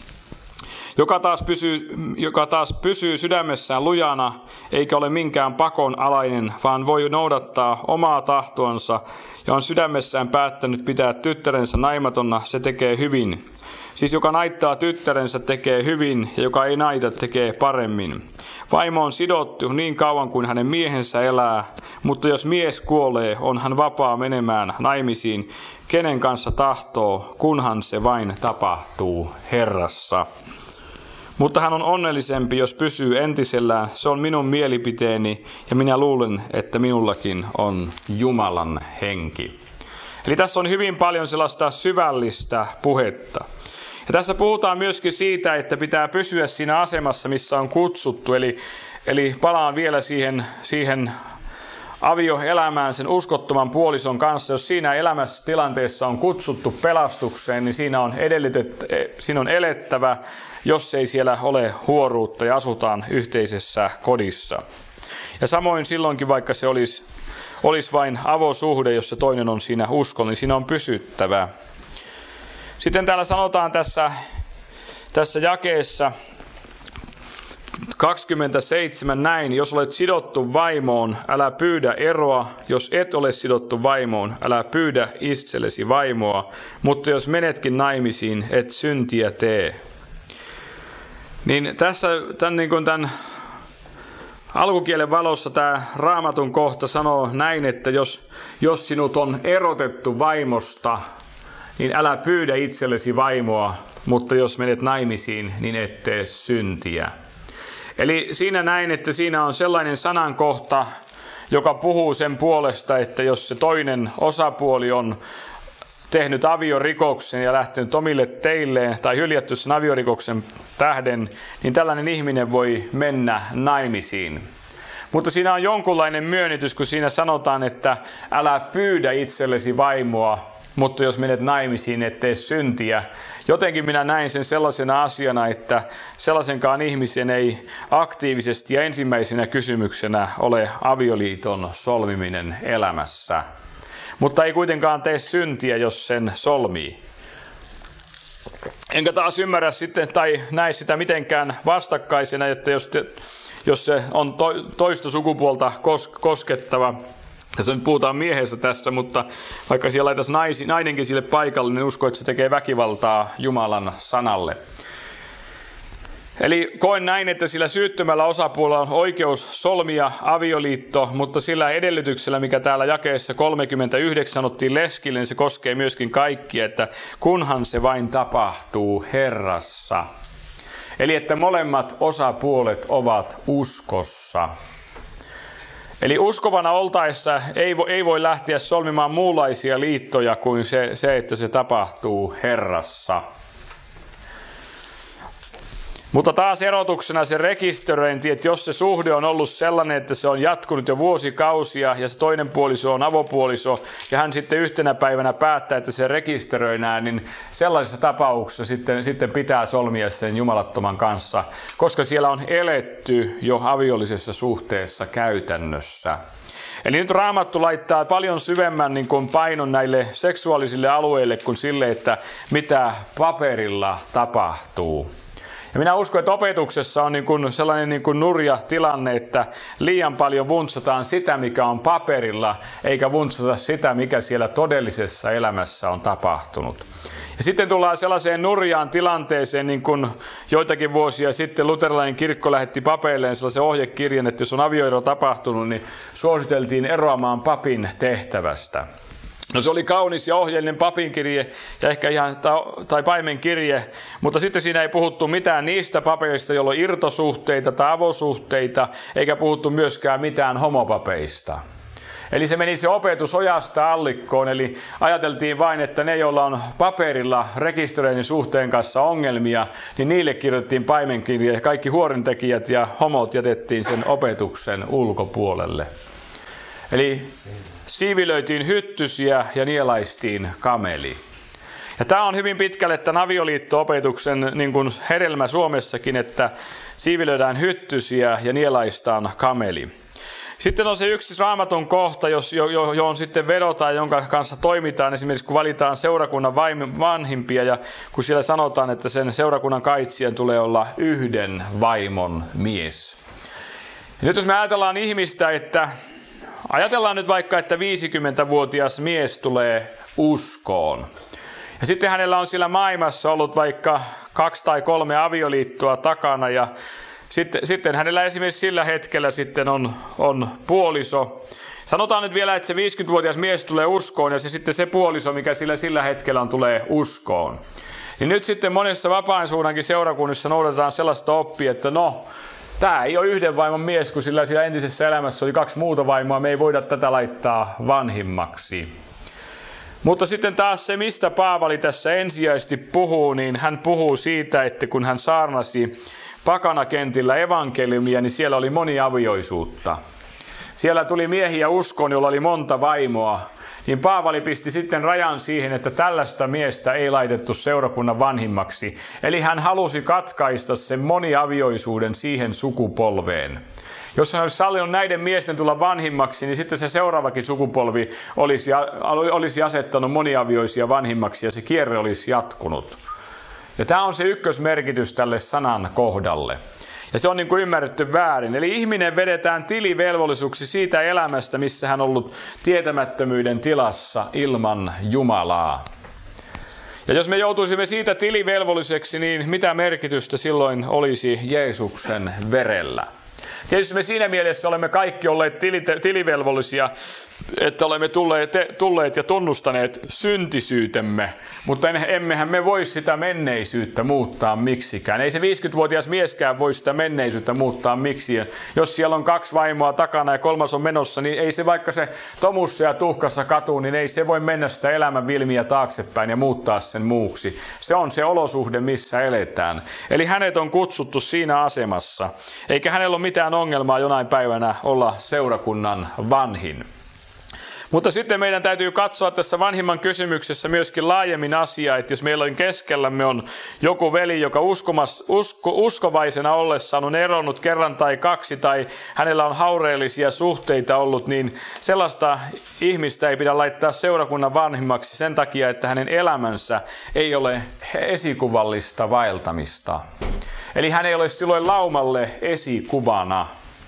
Joka taas pysyy sydämessään lujana, eikä ole minkään pakon alainen, vaan voi noudattaa omaa tahtoansa, ja on sydämessään päättänyt pitää tyttärensä naimatonna, se tekee hyvin. Siis joka naittaa tyttärensä tekee hyvin, ja joka ei naita tekee paremmin. Vaimo on sidottu niin kauan kuin hänen miehensä elää, mutta jos mies kuolee, on hän vapaa menemään naimisiin, kenen kanssa tahtoo, kunhan se vain tapahtuu Herrassa. Mutta hän on onnellisempi, jos pysyy entisellään. Se on minun mielipiteeni, ja minä luulen, että minullakin on Jumalan henki. Eli tässä on hyvin paljon sellaista syvällistä puhetta. Ja tässä puhutaan myöskin siitä, että pitää pysyä siinä asemassa, missä on kutsuttu. Eli palaan vielä siihen avioelämään sen uskottoman puolison kanssa. Jos siinä elämässä tilanteessa on kutsuttu pelastukseen, niin siinä on elettävä, jos ei siellä ole huoruutta ja asutaan yhteisessä kodissa. Ja samoin silloinkin, vaikka se olisi vain avosuhde, jos se toinen on siinä uskon, niin siinä on pysyttävä. Sitten täällä sanotaan tässä jakeessa 27 näin, jos olet sidottu vaimoon, älä pyydä eroa, jos et ole sidottu vaimoon, älä pyydä itsellesi vaimoa, mutta jos menetkin naimisiin, et syntiä tee. Niin tässä tämän alkukielen valossa tämä Raamatun kohta sanoo näin, että jos sinut on erotettu vaimosta, niin älä pyydä itsellesi vaimoa, mutta jos menet naimisiin, niin et tee syntiä. Eli siinä näin, että siinä on sellainen sanankohta, joka puhuu sen puolesta, että jos se toinen osapuoli on tehnyt aviorikoksen ja lähtenyt omille teilleen tai hyljätty sen aviorikoksen tähden, niin tällainen ihminen voi mennä naimisiin. Mutta siinä on jonkunlainen myönnytys, kun siinä sanotaan, että älä pyydä itsellesi vaimoa, mutta jos menet naimisiin, et tee syntiä. Jotenkin minä näin sen sellaisena asiana, että sellaisenkaan ihmisen ei aktiivisesti ja ensimmäisenä kysymyksenä ole avioliiton solmiminen elämässä. Mutta ei kuitenkaan tee syntiä, jos sen solmii. Enkä taas ymmärrä sitten tai näe sitä mitenkään vastakkaisena, että jos se on toista sukupuolta koskettava, tässä nyt puhutaan miehestä tässä, mutta vaikka siellä laitaisi nainenkin sille paikalle, niin uskon, että se tekee väkivaltaa Jumalan sanalle. Eli koen näin, että sillä syyttömällä osapuolella on oikeus solmia avioliitto, mutta sillä edellytyksellä, mikä täällä jakeessa 39 ottiin leskille, niin se koskee myöskin kaikkia, että kunhan se vain tapahtuu Herrassa. Eli että molemmat osapuolet ovat uskossa. Eli uskovana oltaessa ei voi lähteä solmimaan muunlaisia liittoja kuin se, että se tapahtuu Herrassa. Mutta taas erotuksena se rekisteröinti, että jos se suhde on ollut sellainen, että se on jatkunut jo vuosikausia ja se toinen puoliso on avopuoliso ja hän sitten yhtenä päivänä päättää, että se rekisteröinään, niin sellaisessa tapauksessa sitten pitää solmia sen jumalattoman kanssa, koska siellä on eletty jo aviollisessa suhteessa käytännössä. Eli nyt Raamattu laittaa paljon syvemmän painon näille seksuaalisille alueille kuin sille, että mitä paperilla tapahtuu. Ja minä uskon, että opetuksessa on sellainen nurja tilanne, että liian paljon vuntsataan sitä, mikä on paperilla, eikä vuntsata sitä, mikä siellä todellisessa elämässä on tapahtunut. Ja sitten tullaan sellaiseen nurjaan tilanteeseen, niin kuin joitakin vuosia sitten luterilainen kirkko lähetti papeilleen sellaisen ohjekirjan, että jos on avioero tapahtunut, niin suositeltiin eroamaan papin tehtävästä. No se oli kaunis ja ohjeellinen papinkirje ja ehkä ihan tai paimenkirje, mutta sitten siinä ei puhuttu mitään niistä papeista, joilla on irtosuhteita tai avosuhteita, eikä puhuttu myöskään mitään homopapeista. Eli se meni se opetus ojasta allikkoon, eli ajateltiin vain, että ne, joilla on paperilla rekisteröinnin suhteen kanssa ongelmia, niin niille kirjoitettiin paimenkirje ja kaikki huorintekijät ja homot jätettiin sen opetuksen ulkopuolelle. Eli siivilöitiin hyttysiä ja nielaistiin kameli. Ja tämä on hyvin pitkälle tämän avioliitto-opetuksen hedelmä Suomessakin, että siivilöidään hyttysiä ja nielaistaan kameli. Sitten on se yksi Raamatun kohta, johon sitten vedotaan, jonka kanssa toimitaan, esimerkiksi kun valitaan seurakunnan vanhimpia ja kun siellä sanotaan, että sen seurakunnan kaitsijan tulee olla yhden vaimon mies. Ja nyt jos me ajatellaan ihmistä, että ajatellaan nyt vaikka, että 50-vuotias mies tulee uskoon. Ja sitten hänellä on siellä maailmassa ollut vaikka 2 tai 3 avioliittoa takana ja sitten hänellä esimerkiksi sillä hetkellä sitten on puoliso. Sanotaan nyt vielä, että se 50-vuotias mies tulee uskoon ja se puoliso, mikä sillä hetkellä tulee uskoon. Niin nyt sitten monessa vapaan-suunnankin seurakunnissa noudatetaan sellaista oppia, että tämä ei ole yhden vaimon mies, kun sillä entisessä elämässä oli 2 muuta vaimoa, me ei voida tätä laittaa vanhimmaksi. Mutta sitten taas se, mistä Paavali tässä ensisijaisesti puhuu, niin hän puhuu siitä, että kun hän saarnasi pakanakentillä evankeliumia, niin siellä oli moniavioisuutta. Siellä tuli miehiä uskoon, jolla oli monta vaimoa. Niin Paavali pisti sitten rajan siihen, että tällaista miestä ei laitettu seurakunnan vanhimmaksi. Eli hän halusi katkaista sen moniavioisuuden siihen sukupolveen. Jos hän olisi sallinut näiden miesten tulla vanhimmaksi, niin sitten se seuraavakin sukupolvi olisi asettanut moniavioisia vanhimmaksi ja se kierre olisi jatkunut. Ja tämä on se ykkösmerkitys tälle sanan kohdalle. Ja se on ymmärretty väärin. Eli ihminen vedetään tilivelvollisuuksi siitä elämästä, missä hän on ollut tietämättömyyden tilassa ilman Jumalaa. Ja jos me joutuisimme siitä tilivelvolliseksi, niin mitä merkitystä silloin olisi Jeesuksen verellä? Tietysti me siinä mielessä olemme kaikki olleet tilivelvollisia, että olemme tulleet ja tunnustaneet syntisyytemme, mutta emmehän me voi sitä menneisyyttä muuttaa miksikään. Ei se 50-vuotias mieskään voi sitä menneisyyttä muuttaa miksi. Jos siellä on 2 vaimoa takana ja 3 on menossa, niin ei se vaikka se tomussa ja tuhkassa katuu, niin ei se voi mennä sitä elämän vilmiä taaksepäin ja muuttaa sen muuksi. Se on se olosuhde, missä eletään. Eli hänet on kutsuttu siinä asemassa, eikä hänellä ole mitään ongelmaa jonain päivänä olla seurakunnan vanhin. Mutta sitten meidän täytyy katsoa tässä vanhimman kysymyksessä myöskin laajemmin asiaa, että jos meillä on keskellämme on joku veli, joka uskovaisena ollessaan on eronnut kerran tai kaksi, tai hänellä on haureellisia suhteita ollut, niin sellaista ihmistä ei pidä laittaa seurakunnan vanhimmaksi sen takia, että hänen elämänsä ei ole esikuvallista vaeltamista. Eli hän ei ole silloin laumalle esikuvana.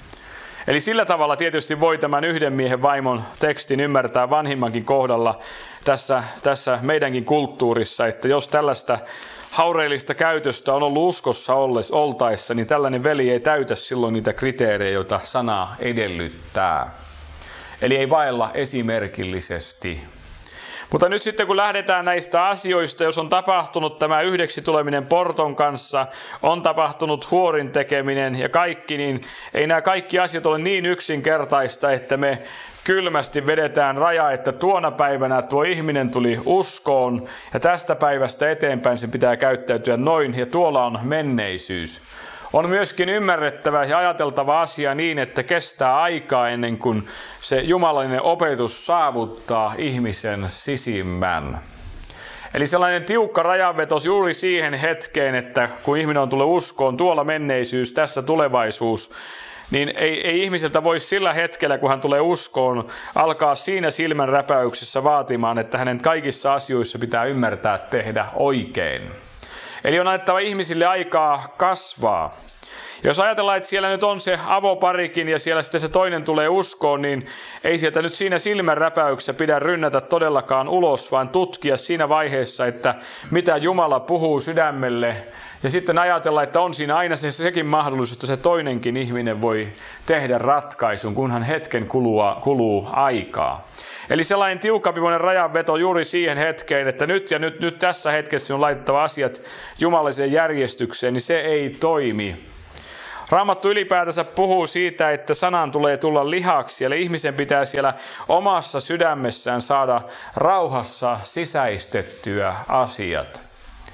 Eli sillä tavalla tietysti voi tämän yhden miehen vaimon tekstin ymmärtää vanhimmankin kohdalla tässä meidänkin kulttuurissa, että jos tällaista haureellista käytöstä on ollut uskossa oltaessa, niin tällainen veli ei täytä silloin niitä kriteerejä, joita sana edellyttää. Eli ei vaella esimerkillisesti. Mutta nyt sitten kun lähdetään näistä asioista, jos on tapahtunut tämä yhdeksi tuleminen porton kanssa, on tapahtunut huorin tekeminen ja kaikki, niin ei nämä kaikki asiat ole niin yksinkertaista, että me kylmästi vedetään raja, että tuona päivänä tuo ihminen tuli uskoon ja tästä päivästä eteenpäin sen pitää käyttäytyä noin ja tuolla on menneisyys. On myöskin ymmärrettävä ja ajateltava asia niin, että kestää aikaa ennen kuin se jumalallinen opetus saavuttaa ihmisen sisimmän. Eli sellainen tiukka rajanveto juuri siihen hetkeen, että kun ihminen on tullut uskoon, tuolla menneisyys, tässä tulevaisuus, niin ei ihmiseltä voi sillä hetkellä, kun hän tulee uskoon, alkaa siinä silmänräpäyksessä vaatimaan, että hänen kaikissa asioissa pitää ymmärtää tehdä oikein. Eli on annettava ihmisille aikaa kasvaa. Jos ajatellaan, että siellä nyt on se avoparikin ja siellä sitten se toinen tulee uskoon, niin ei sieltä nyt siinä silmänräpäyksessä pidä rynnätä todellakaan ulos, vaan tutkia siinä vaiheessa, että mitä Jumala puhuu sydämelle. Ja sitten ajatella, että on siinä aina sekin mahdollisuus, että se toinenkin ihminen voi tehdä ratkaisun, kunhan hetken kuluu aikaa. Eli sellainen tiukkapivoinen rajanveto juuri siihen hetkeen, että nyt tässä hetkessä on laitettava asiat jumalalliseen järjestykseen, niin se ei toimi. Raamattu ylipäätänsä puhuu siitä, että sanan tulee tulla lihaksi, eli ihmisen pitää siellä omassa sydämessään saada rauhassa sisäistettyä asiat.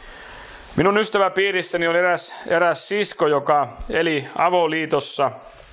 Minun ystäväpiirissäni on eräs sisko, joka eli avoliitossa.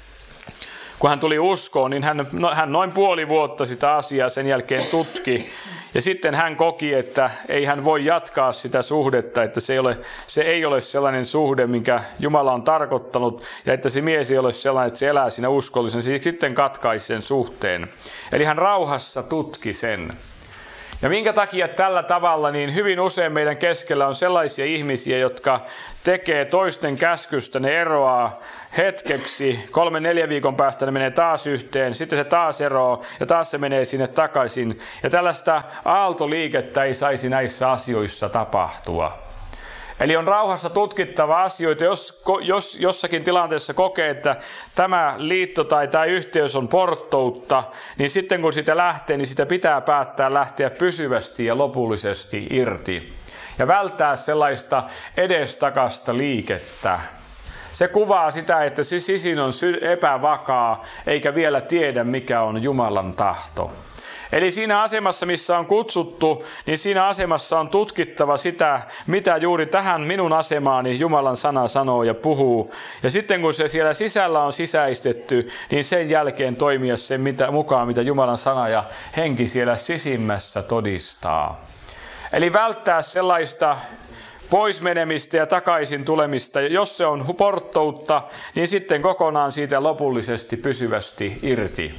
Kun hän tuli uskoon, niin hän noin puoli vuotta sitä asiaa sen jälkeen tutki. Ja sitten hän koki, että ei hän voi jatkaa sitä suhdetta, että se ei ole sellainen suhde, minkä Jumala on tarkoittanut, ja että se mies ei ole sellainen, että se elää siinä uskollisen. Sitten katkaisi sen suhteen. Eli hän rauhassa tutki sen. Ja minkä takia tällä tavalla, niin hyvin usein meidän keskellä on sellaisia ihmisiä, jotka tekee toisten käskystä, ne eroaa hetkeksi, 3-4 viikon päästä ne menee taas yhteen, sitten se taas eroaa ja taas se menee sinne takaisin. Ja tällaista aaltoliikettä ei saisi näissä asioissa tapahtua. Eli on rauhassa tutkittava asioita, jos jossakin tilanteessa kokee, että tämä liitto tai tämä yhteys on porttoutta, niin sitten kun sitä lähtee, niin sitä pitää päättää lähteä pysyvästi ja lopullisesti irti. Ja välttää sellaista edestakasta liikettä. Se kuvaa sitä, että se sisin on epävakaa, eikä vielä tiedä, mikä on Jumalan tahto. Eli siinä asemassa, missä on kutsuttu, niin siinä asemassa on tutkittava sitä, mitä juuri tähän minun asemaani Jumalan sana sanoo ja puhuu. Ja sitten kun se siellä sisällä on sisäistetty, niin sen jälkeen toimia sen mukaan, mitä Jumalan sana ja henki siellä sisimmässä todistaa. Eli välttää sellaista pois menemistä ja takaisin tulemista. Ja jos se on porttoutta, niin sitten kokonaan siitä lopullisesti pysyvästi irti.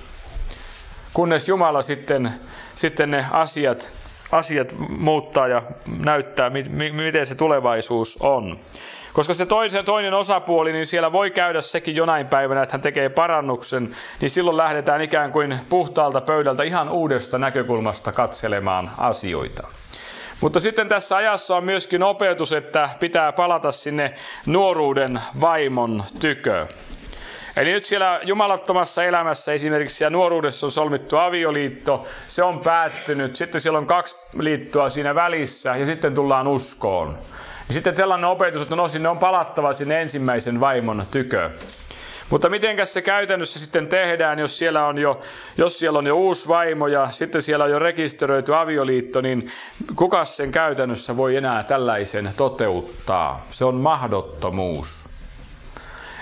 Kunnes Jumala sitten ne asiat muuttaa ja näyttää, miten se tulevaisuus on. Koska se toinen osapuoli, niin siellä voi käydä sekin jonain päivänä, että hän tekee parannuksen, niin silloin lähdetään ikään kuin puhtaalta pöydältä ihan uudesta näkökulmasta katselemaan asioita. Mutta sitten tässä ajassa on myöskin opetus, että pitää palata sinne nuoruuden vaimon tykö. Eli nyt siellä jumalattomassa elämässä esimerkiksi siellä nuoruudessa on solmittu avioliitto, se on päättynyt, sitten siellä on 2 liittoa siinä välissä ja sitten tullaan uskoon. Ja sitten sellainen opetus, että sinne on palattava sinne ensimmäisen vaimon tykö. Mutta mitenkäs se käytännössä sitten tehdään, jos siellä on jo uusi vaimo ja sitten siellä on jo rekisteröity avioliitto, niin kuka sen käytännössä voi enää tällaisen toteuttaa? Se on mahdottomuus.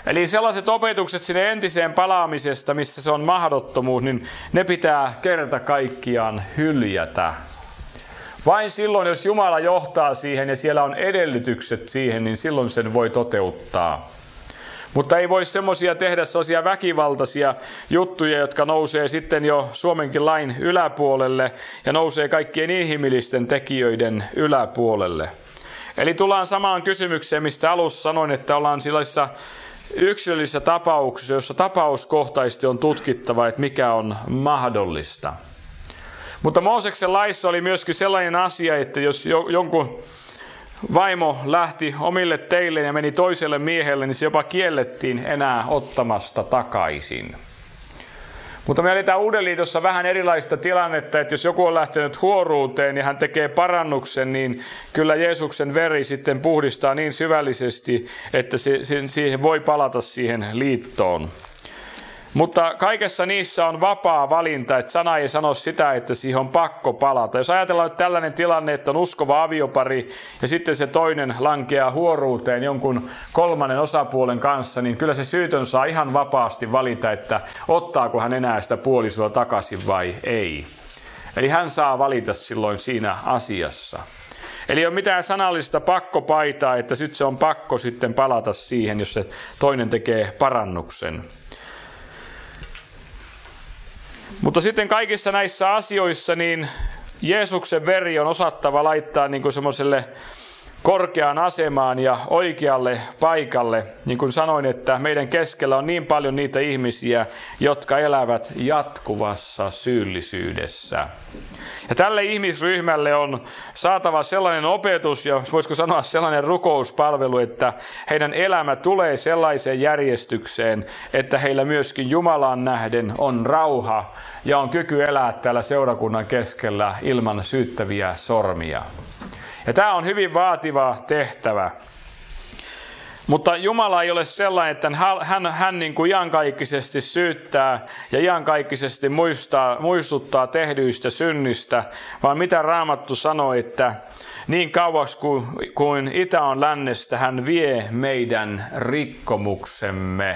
Eli sellaiset opetukset sinne entiseen palaamisesta, missä se on mahdottomuus, niin ne pitää kerta kaikkiaan hyljätä. Vain silloin, jos Jumala johtaa siihen ja siellä on edellytykset siihen, niin silloin sen voi toteuttaa. Mutta ei voi semmoisia tehdä sellaisia väkivaltaisia juttuja, jotka nousee sitten jo Suomenkin lain yläpuolelle ja nousee kaikkien inhimillisten tekijöiden yläpuolelle. Eli tullaan samaan kysymykseen, mistä alussa sanoin, että ollaan sellaisissa yksilöllisissä tapauksissa, jossa tapauskohtaisesti on tutkittava, että mikä on mahdollista. Mutta Mooseksen laissa oli myöskin sellainen asia, että jos jonkun vaimo lähti omille teille ja meni toiselle miehelle, niin se jopa kiellettiin enää ottamasta takaisin. Mutta me eletään Uudenliitossa vähän erilaista tilannetta, että jos joku on lähtenyt huoruuteen ja hän tekee parannuksen, niin kyllä Jeesuksen veri sitten puhdistaa niin syvällisesti, että siihen voi palata siihen liittoon. Mutta kaikessa niissä on vapaa valinta, että sana ei sano sitä, että siihen on pakko palata. Jos ajatellaan nyt tällainen tilanne, että on uskova aviopari ja sitten se toinen lankeaa huoruuteen jonkun kolmannen osapuolen kanssa, niin kyllä se syytön saa ihan vapaasti valita, että ottaako hän enää sitä puolisoa takaisin vai ei. Eli hän saa valita silloin siinä asiassa. Eli ei ole mitään sanallista pakkopaitaa, että sitten se on pakko sitten palata siihen, jos se toinen tekee parannuksen. Mutta sitten kaikissa näissä asioissa niin Jeesuksen veri on osattava laittaa niin kuin semmoiselle korkeaan asemaan ja oikealle paikalle. Niin kuin sanoin, että meidän keskellä on niin paljon niitä ihmisiä, jotka elävät jatkuvassa syyllisyydessä. Ja tälle ihmisryhmälle on saatava sellainen opetus ja voisiko sanoa sellainen rukouspalvelu, että heidän elämä tulee sellaiseen järjestykseen, että heillä myöskin Jumalaan nähden on rauha ja on kyky elää täällä seurakunnan keskellä ilman syyttäviä sormia. Ja tämä on hyvin vaativa tehtävä. Mutta Jumala ei ole sellainen, että hän niin kuin iankaikkisesti syyttää ja iankaikkisesti muistuttaa tehdyistä synnistä, vaan mitä Raamattu sanoo, että niin kauas kuin itä on lännestä, hän vie meidän rikkomuksemme.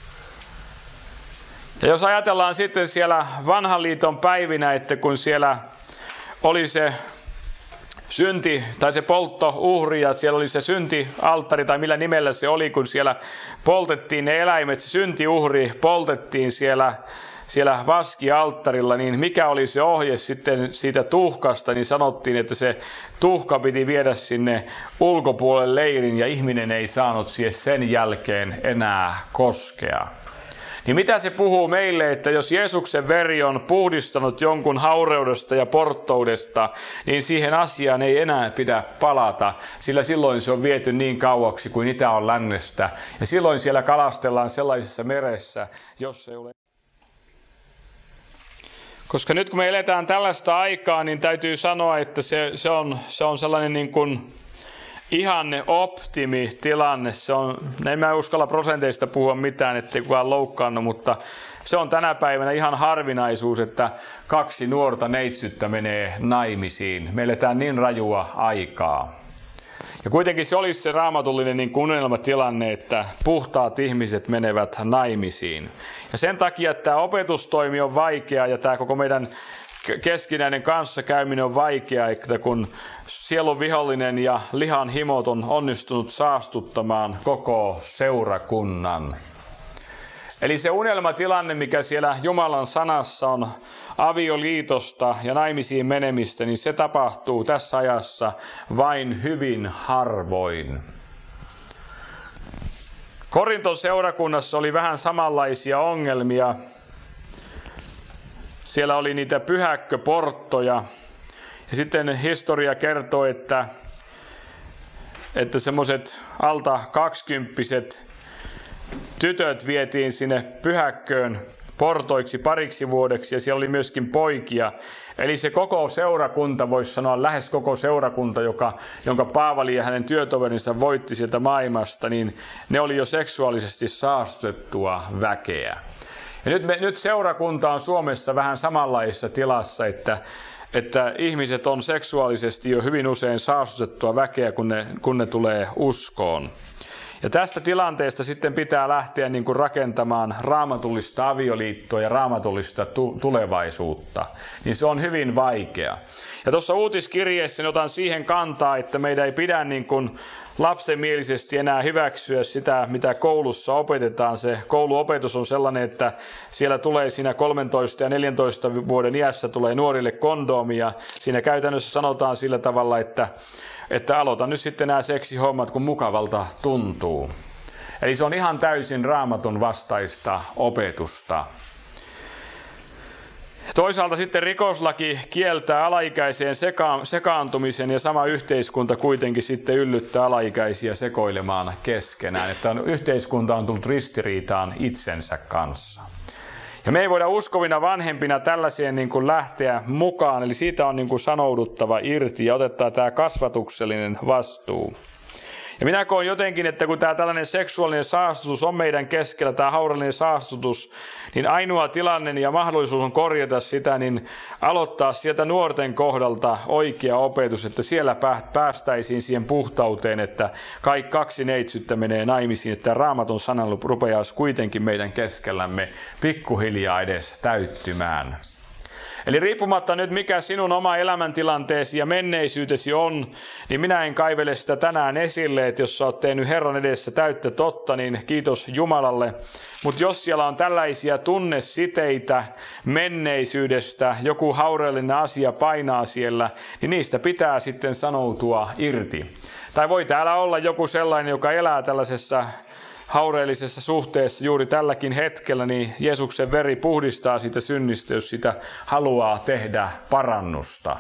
Ja jos ajatellaan sitten siellä vanhan liiton päivinä, että kun siellä oli se synti tai se polttouhri ja siellä oli se syntialttari tai millä nimellä se oli, kun siellä poltettiin ne eläimet, se syntiuhri poltettiin siellä vaskialttarilla, niin mikä oli se ohje sitten siitä tuhkasta, niin sanottiin, että se tuhka piti viedä sinne ulkopuolelle leirin ja ihminen ei saanut siihen sen jälkeen enää koskea. Niin mitä se puhuu meille, että jos Jeesuksen veri on puhdistanut jonkun haureudesta ja porttoudesta, niin siihen asiaan ei enää pidä palata, sillä silloin se on viety niin kauaksi kuin itä on lännestä. Ja silloin siellä kalastellaan sellaisessa meressä, jos ei ole. Koska nyt kun me eletään tällaista aikaa, niin täytyy sanoa, että se on sellainen niin kuin ihanne optimitilanne. En mä uskalla prosenteista puhua mitään, ettei kukaan loukkaannut, mutta se on tänä päivänä ihan harvinaisuus, että 2 nuorta neitsyttä menee naimisiin. Me eletään niin rajua aikaa. Ja kuitenkin se olisi se raamatullinen niin unelmatilanne, että puhtaat ihmiset menevät naimisiin. Ja sen takia että tämä opetustoimi on vaikea ja tämä koko meidän keskinäinen kanssakäyminen on vaikeaa, että kun sielun vihollinen ja lihan himot on onnistunut saastuttamaan koko seurakunnan. Eli se unelmatilanne, mikä siellä Jumalan sanassa on avioliitosta ja naimisiin menemistä, niin se tapahtuu tässä ajassa vain hyvin harvoin. Korinton seurakunnassa oli vähän samanlaisia ongelmia. Siellä oli niitä pyhäkköporttoja. Ja sitten historia kertoo, että semmoiset alta 20-vuotiaat tytöt vietiin sinne pyhäkköön portoiksi pariksi vuodeksi ja siellä oli myöskin poikia. Eli se koko seurakunta, voisi sanoa lähes koko seurakunta, jonka Paavali ja hänen työtoverinsa voitti sieltä maailmasta, niin ne oli jo seksuaalisesti saastutettua väkeä. Ja nyt seurakunta on Suomessa vähän samanlaisessa tilassa, että ihmiset on seksuaalisesti jo hyvin usein saastutettua väkeä, kun ne tulee uskoon. Ja tästä tilanteesta sitten pitää lähteä niin kuin rakentamaan raamatullista avioliittoa ja raamatullista tulevaisuutta. Niin se on hyvin vaikea. Ja tuossa uutiskirjeessä otan siihen kantaa, että meidän ei pidä niin kuin lapsenmielisesti enää hyväksyä sitä, mitä koulussa opetetaan. Se kouluopetus on sellainen, että siellä tulee siinä 13 ja 14 vuoden iässä tulee nuorille kondomia. Siinä käytännössä sanotaan sillä tavalla, että aloita nyt sitten nämä seksihommat, kun mukavalta tuntuu. Eli se on ihan täysin raamatun vastaista opetusta. Toisaalta sitten rikoslaki kieltää alaikäiseen sekaantumisen ja sama yhteiskunta kuitenkin sitten yllyttää alaikäisiä sekoilemaan keskenään. Että yhteiskunta on tullut ristiriitaan itsensä kanssa. Ja me ei voida uskovina vanhempina tällaiseen niin kuin lähteä mukaan, eli siitä on niin kuin sanouduttava irti ja otetaan tämä kasvatuksellinen vastuu. Ja minä koen jotenkin, että kun tämä tällainen seksuaalinen saastutus on meidän keskellä, tämä haurallinen saastutus, niin ainoa tilanne ja mahdollisuus on korjata sitä, niin aloittaa sieltä nuorten kohdalta oikea opetus, että siellä päästäisiin siihen puhtauteen, että kaikki kaksi neitsyttä menee naimisiin, että Raamatun sanalla rupeaa kuitenkin meidän keskellämme pikkuhiljaa edes täyttymään. Eli riippumatta nyt mikä sinun oma elämäntilanteesi ja menneisyytesi on, niin minä en kaivele sitä tänään esille, että jos sä oot tehnyt Herran edessä täyttä totta, niin kiitos Jumalalle. Mutta jos siellä on tällaisia tunnesiteitä menneisyydestä, joku haureellinen asia painaa siellä, niin niistä pitää sitten sanoutua irti. Tai voi täällä olla joku sellainen, joka elää tällaisessa haureellisessa suhteessa juuri tälläkin hetkellä, niin Jeesuksen veri puhdistaa sitä synnistä, jos sitä haluaa tehdä parannusta.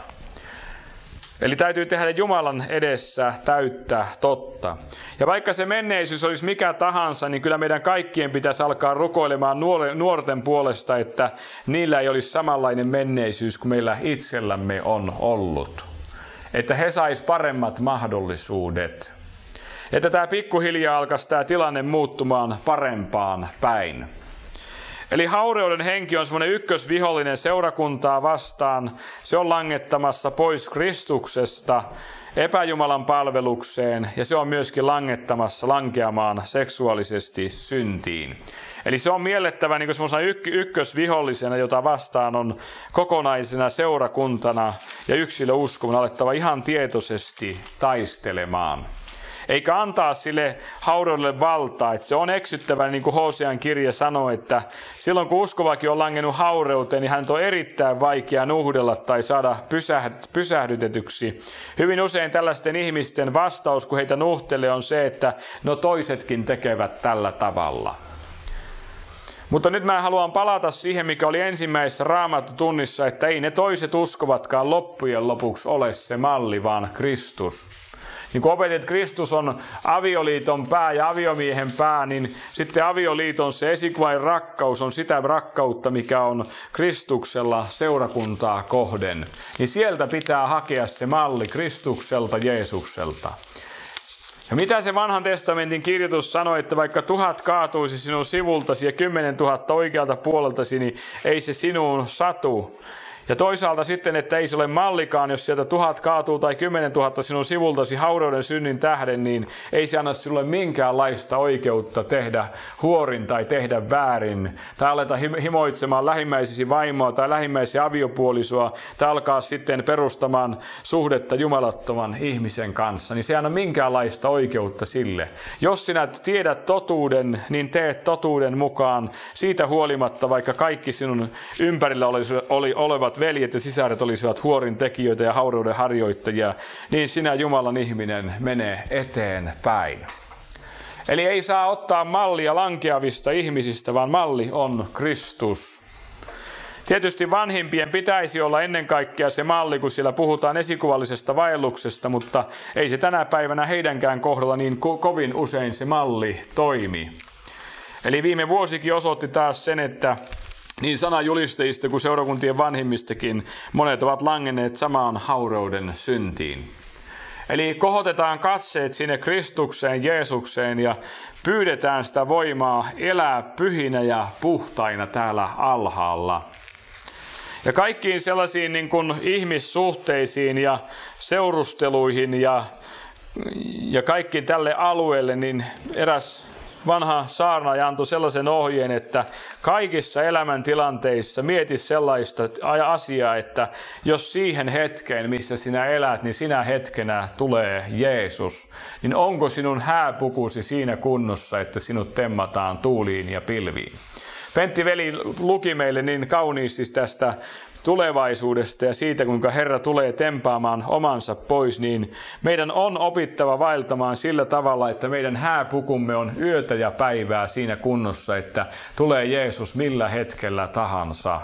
Eli täytyy tehdä Jumalan edessä täyttä totta. Ja vaikka se menneisyys olisi mikä tahansa, niin kyllä meidän kaikkien pitäisi alkaa rukoilemaan nuorten puolesta, että niillä ei olisi samanlainen menneisyys kuin meillä itsellämme on ollut. Että he sais paremmat mahdollisuudet. Että tämä pikkuhiljaa alkaisi tämä tilanne muuttumaan parempaan päin. Eli haureuden henki on semmoinen ykkösvihollinen seurakuntaa vastaan. Se on langettamassa pois Kristuksesta epäjumalan palvelukseen ja se on myöskin langettamassa lankeamaan seksuaalisesti syntiin. Eli se on miellettävä niin semmoisena ykkösvihollisena, jota vastaan on kokonaisena seurakuntana ja yksilöuskovana alettava ihan tietoisesti taistelemaan. Eikä antaa sille haureudelle valtaa, että se on eksyttävä, niin kuin Hosean kirja sanoo, että silloin kun uskovakin on langennut haureuteen, niin hän on erittäin vaikea nuhdella tai saada pysähdytetyksi. Hyvin usein tällaisten ihmisten vastaus, kun heitä nuhtelee, on se, että no toisetkin tekevät tällä tavalla. Mutta nyt mä haluan palata siihen, mikä oli ensimmäisessä Raamattutunnissa, että ei ne toiset uskovatkaan loppujen lopuksi ole se malli, vaan Kristus. Niin kun opetit, että Kristus on avioliiton pää ja aviomiehen pää, niin sitten avioliiton se esikuvainen rakkaus on sitä rakkautta, mikä on Kristuksella seurakuntaa kohden. Niin sieltä pitää hakea se malli Kristukselta, Jeesukselta. Ja mitä se vanhan testamentin kirjoitus sanoi, että vaikka 1000 kaatuisi sinun sivultasi ja 10 000 oikealta puoleltasi, niin ei se sinuun satu. Ja toisaalta sitten, että ei se ole mallikaan, jos sieltä 1000 kaatuu tai 10 000 sinun sivultasi haureuden synnin tähden, niin ei se anna sinulle minkäänlaista oikeutta tehdä huorin tai tehdä väärin. Tai aleta himoitsemaan lähimmäisesi vaimoa tai lähimmäisi aviopuolisoa tai alkaa sitten perustamaan suhdetta jumalattoman ihmisen kanssa. Niin se ei anna minkäänlaista oikeutta sille. Jos sinä tiedät totuuden, niin teet totuuden mukaan. Siitä huolimatta, vaikka kaikki sinun ympärillä olevat veljet ja sisaret olisivat huorin tekijöitä ja haureuden harjoittajia, niin sinä Jumalan ihminen menee eteenpäin. Eli ei saa ottaa mallia lankeavista ihmisistä, vaan malli on Kristus. Tietysti vanhimpien pitäisi olla ennen kaikkea se malli, kun siellä puhutaan esikuvallisesta vaelluksesta, mutta ei se tänä päivänä heidänkään kohdalla niin kovin usein se malli toimi. Eli viime vuosikin osoitti taas sen, että niin sanajulistajista kuin seurakuntien vanhimmistakin monet ovat langenneet samaan haureuden syntiin. Eli kohotetaan katseet sinne Kristukseen, Jeesukseen ja pyydetään sitä voimaa elää pyhinä ja puhtaina täällä alhaalla. Ja kaikkiin sellaisiin niin kuin ihmissuhteisiin ja seurusteluihin ja ja kaikki tälle alueelle, niin eräs vanha saarnaaja antoi sellaisen ohjeen, että kaikissa elämäntilanteissa mieti sellaista asiaa, että jos siihen hetkeen, missä sinä elät, niin sinä hetkenä tulee Jeesus, niin onko sinun hääpukusi siinä kunnossa, että sinut temmataan tuuliin ja pilviin? Pentti veli luki meille niin kauniisti tästä tulevaisuudesta ja siitä, kuinka Herra tulee tempaamaan omansa pois, niin meidän on opittava vaeltamaan sillä tavalla, että meidän hääpukumme on yötä ja päivää siinä kunnossa, että tulee Jeesus millä hetkellä tahansa.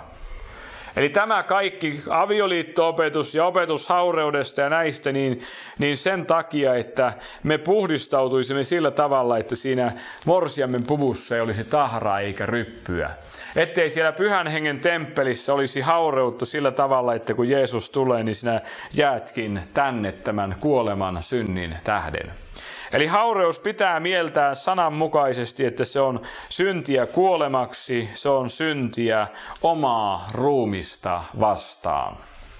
Eli tämä kaikki avioliitto-opetus ja opetus haureudesta ja näistä, niin sen takia, että me puhdistautuisimme sillä tavalla, että siinä morsiamen puvussa ei olisi tahraa eikä ryppyä. Ettei siellä Pyhän Hengen temppelissä olisi haureutta sillä tavalla, että kun Jeesus tulee, niin sinä jäätkin tänne tämän kuoleman synnin tähden. Eli haureus pitää mieltää sananmukaisesti, että se on syntiä kuolemaksi, se on syntiä omaa ruumista vastaan.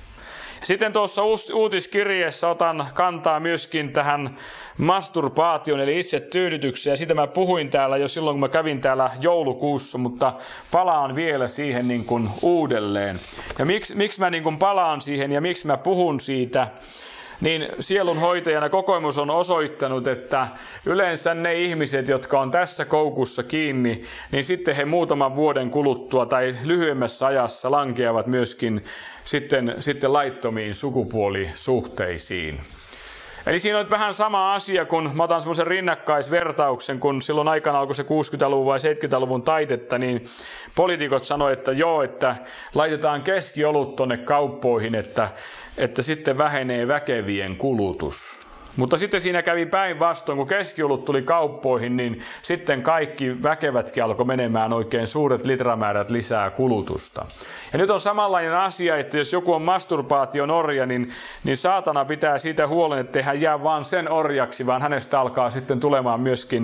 Sitten tuossa uutiskirjeessä otan kantaa myöskin tähän masturbaation eli itsetyydytykseen. Ja sitä mä puhuin täällä jo silloin, kun mä kävin täällä joulukuussa, mutta palaan vielä siihen niin kuin uudelleen. Ja miksi mä niin kuin palaan siihen ja miksi mä puhun siitä? Niin sielunhoitajana kokemus on osoittanut, että yleensä ne ihmiset, jotka on tässä koukussa kiinni, niin sitten he muutaman vuoden kuluttua tai lyhyemmässä ajassa lankeavat myöskin sitten laittomiin sukupuolisuhteisiin. Eli siinä on vähän sama asia, kun mä otan semmoisen rinnakkaisvertauksen, kun silloin aikana alkoi se 60-luvun vai 70-luvun taitetta, niin poliitikot sanoivat, että joo, että laitetaan keskiolut tonne kauppoihin, että sitten vähenee väkevien kulutus. Mutta sitten siinä kävi päinvastoin, kun keskiolut tuli kauppoihin, niin sitten kaikki väkevätkin alkoi menemään oikein suuret litramäärät lisää kulutusta. Ja nyt on samanlainen asia, että jos joku on masturbaation orja, niin saatana pitää siitä huolen, että hän jää vaan sen orjaksi, vaan hänestä alkaa sitten tulemaan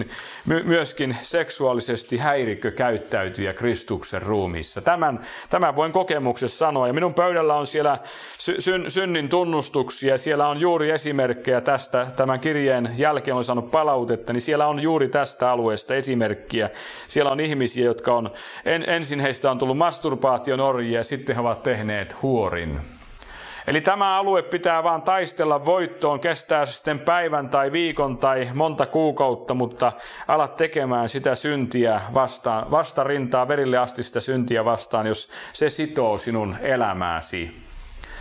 myöskin seksuaalisesti häirikökäyttäytyjä Kristuksen ruumiissa. Tämän voin kokemuksessa sanoa. Ja minun pöydällä on siellä synnin tunnustuksia, siellä on juuri esimerkkejä tästä. Tämän kirjeen jälkeen olen saanut palautetta, niin siellä on juuri tästä alueesta esimerkkiä. Siellä on ihmisiä, jotka on, ensin heistä on tullut masturbaation orjia ja sitten he ovat tehneet huorin. Eli tämä alue pitää vaan taistella voittoon, kestää se sitten päivän tai viikon tai monta kuukautta, mutta ala tekemään sitä syntiä vastarintaa verille asti sitä syntiä vastaan, jos se sitoo sinun elämääsi.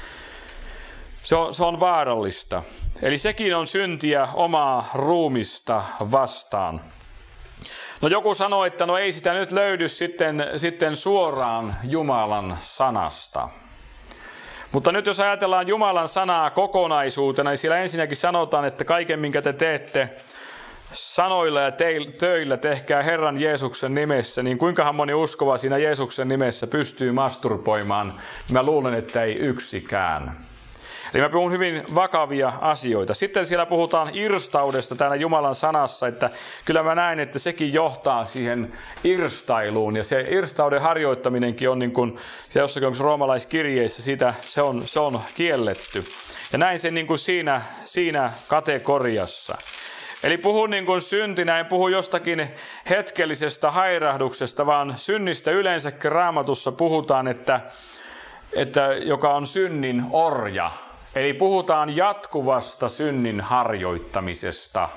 Se on vaarallista. Eli sekin on syntiä omaa ruumista vastaan. No joku sanoo, että no ei sitä nyt löydy sitten suoraan Jumalan sanasta. Mutta nyt jos ajatellaan Jumalan sanaa kokonaisuutena, niin siellä ensinnäkin sanotaan, että kaiken minkä te teette sanoilla ja töillä tehkää Herran Jeesuksen nimessä, niin kuinkahan moni uskova siinä Jeesuksen nimessä pystyy masturboimaan? Mä luulen, että ei yksikään. Eli mä puhun hyvin vakavia asioita. Sitten siellä puhutaan irstaudesta täällä Jumalan sanassa, että kyllä mä näen, että sekin johtaa siihen irstailuun. Ja se irstauden harjoittaminenkin on niin kuin se jossakin roomalaiskirjeissä, se on kielletty. Ja näin se niin kuin siinä kategoriassa. Eli puhun niin kuin syntinä, en puhu jostakin hetkellisestä hairahduksesta, vaan synnistä yleensäkin Raamatussa puhutaan, että joka on synnin orja. Eli puhutaan jatkuvasta synnin harjoittamisesta.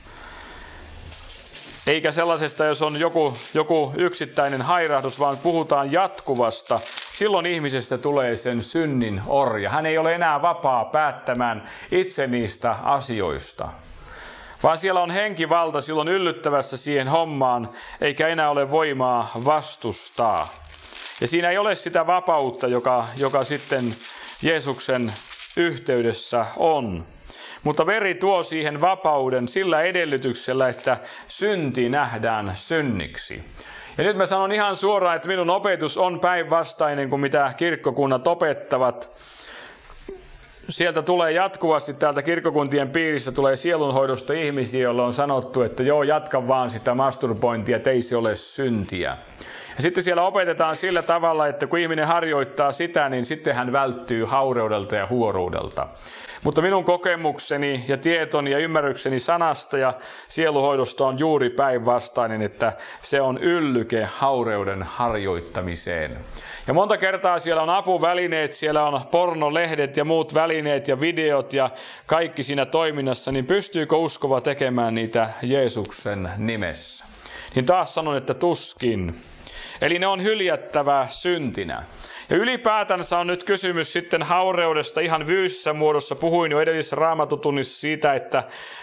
Eikä sellaisesta, jos on joku yksittäinen hairahdus, vaan puhutaan jatkuvasta. Silloin ihmisestä tulee sen synnin orja. Hän ei ole enää vapaa päättämään itse niistä asioista. Vaan siellä on henkivalta silloin yllyttävässä siihen hommaan, eikä enää ole voimaa vastustaa. Ja siinä ei ole sitä vapautta, joka sitten Jeesuksen yhteydessä on. Mutta veri tuo siihen vapauden sillä edellytyksellä, että synti nähdään synniksi. Ja nyt mä sanon ihan suoraan, että minun opetus on päinvastainen kuin mitä kirkkokunnat opettavat. Sieltä tulee jatkuvasti täältä kirkkokuntien piirissä tulee sielunhoidosta ihmisiä, joilla on sanottu, että joo, jatka vaan sitä masturbointia, että ei se ole syntiä. Ja sitten siellä opetetaan sillä tavalla, että kun ihminen harjoittaa sitä, niin sitten hän välttyy haureudelta ja huoruudelta. Mutta minun kokemukseni ja tietoni ja ymmärrykseni sanasta ja sieluhoidosta on juuri päinvastainen, että se on yllyke haureuden harjoittamiseen. Ja monta kertaa siellä on apuvälineet, siellä on pornolehdet ja muut välineet ja videot ja kaikki siinä toiminnassa, niin pystyykö uskova tekemään niitä Jeesuksen nimessä? Niin taas sanon, että tuskin. Eli ne on hyljättävä syntinä. Ja ylipäätänsä on nyt kysymys sitten haureudesta ihan fyysisessä muodossa. Puhuin jo edellisessä Raamattutunnissa siitä, että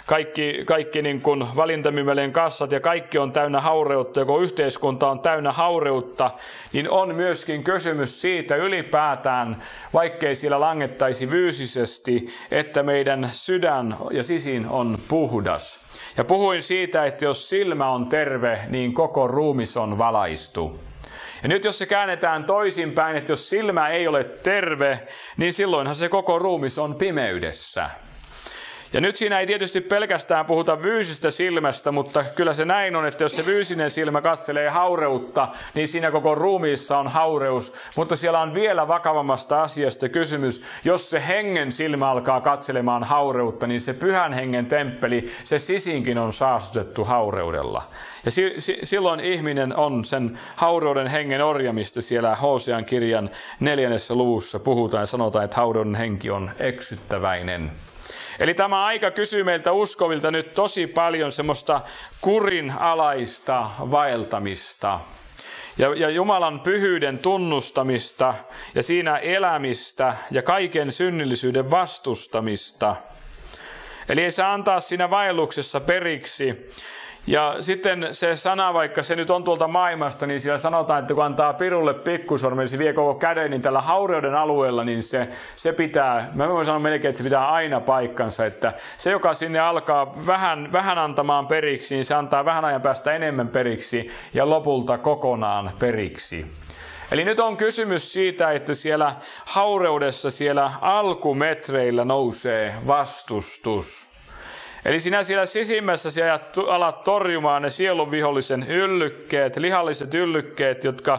kaikki niin kuin valintamyymälien kassat ja kaikki on täynnä haureutta, joko yhteiskunta on täynnä haureutta, niin on myöskin kysymys siitä ylipäätään, vaikkei siellä langettaisi fyysisesti, että meidän sydän ja sisin on puhdas. Ja puhuin siitä, että jos silmä on terve, niin koko ruumis on valaistu. Ja nyt jos se käännetään toisinpäin, että jos silmä ei ole terve, niin silloinhan se koko ruumis on pimeydessä. Ja nyt siinä ei tietysti pelkästään puhuta fyysistä silmästä, mutta kyllä se näin on, että jos se fyysinen silmä katselee haureutta, niin siinä koko ruumiissa on haureus. Mutta siellä on vielä vakavammasta asiasta kysymys. Jos se hengen silmä alkaa katselemaan haureutta, niin se pyhän hengen temppeli, se sisinkin on saastutettu haureudella. Ja silloin ihminen on sen haureuden hengen orjamista siellä Hosean kirjan 4. luvussa puhutaan ja sanotaan, että haureuden henki on eksyttäväinen. Eli tämä aika kysyy meiltä uskovilta nyt tosi paljon semmoista kurinalaista vaeltamista ja Jumalan pyhyyden tunnustamista ja siinä elämistä ja kaiken synnillisyyden vastustamista. Eli ei saa antaa siinä vaelluksessa periksi. Ja sitten se sana, vaikka se nyt on tuolta maailmasta, niin siellä sanotaan, että kun antaa pirulle pikkusormen, niin se vie koko käden, niin tällä haureuden alueella, niin se pitää, mä voin sanoa melkein, että se pitää aina paikkansa, että se, joka sinne alkaa vähän antamaan periksi, niin se antaa vähän ajan päästä enemmän periksi ja lopulta kokonaan periksi. Eli nyt on kysymys siitä, että siellä haureudessa, siellä alkumetreillä nousee vastustus. Eli sinä siellä sisimmässä alat torjumaan ne sielunvihollisen yllykkeet, lihalliset yllykkeet,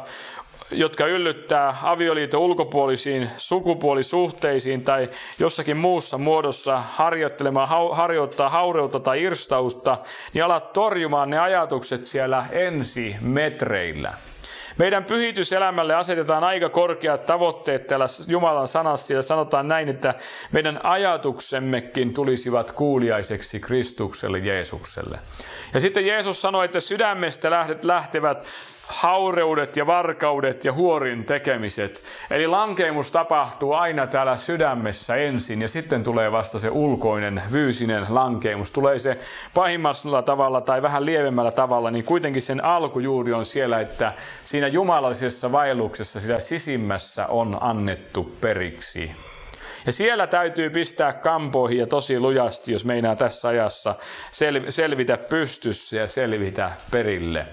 jotka yllyttää avioliiton ulkopuolisiin sukupuolisuhteisiin tai jossakin muussa muodossa harjoittaa haureutta tai irstautta, niin alat torjumaan ne ajatukset siellä ensimetreillä. Meidän pyhityselämälle asetetaan aika korkeat tavoitteet täällä Jumalan sanassa ja sanotaan näin, että meidän ajatuksemmekin tulisivat kuuliaiseksi Kristukselle, Jeesukselle. Ja sitten Jeesus sanoi, että sydämestä lähtevät haureudet ja varkaudet ja huorin tekemiset. Eli lankeemus tapahtuu aina täällä sydämessä ensin ja sitten tulee vasta se ulkoinen, fyysinen lankeemus. Tulee se pahimmalla tavalla tai vähän lievemmällä tavalla, niin kuitenkin sen alkujuuri on siellä, että siinä jumalallisessa vaelluksessa, siellä sisimmässä on annettu periksi. Ja siellä täytyy pistää kampoihin ja tosi lujasti, jos meinaa tässä ajassa selvitä pystyssä ja selvitä perille.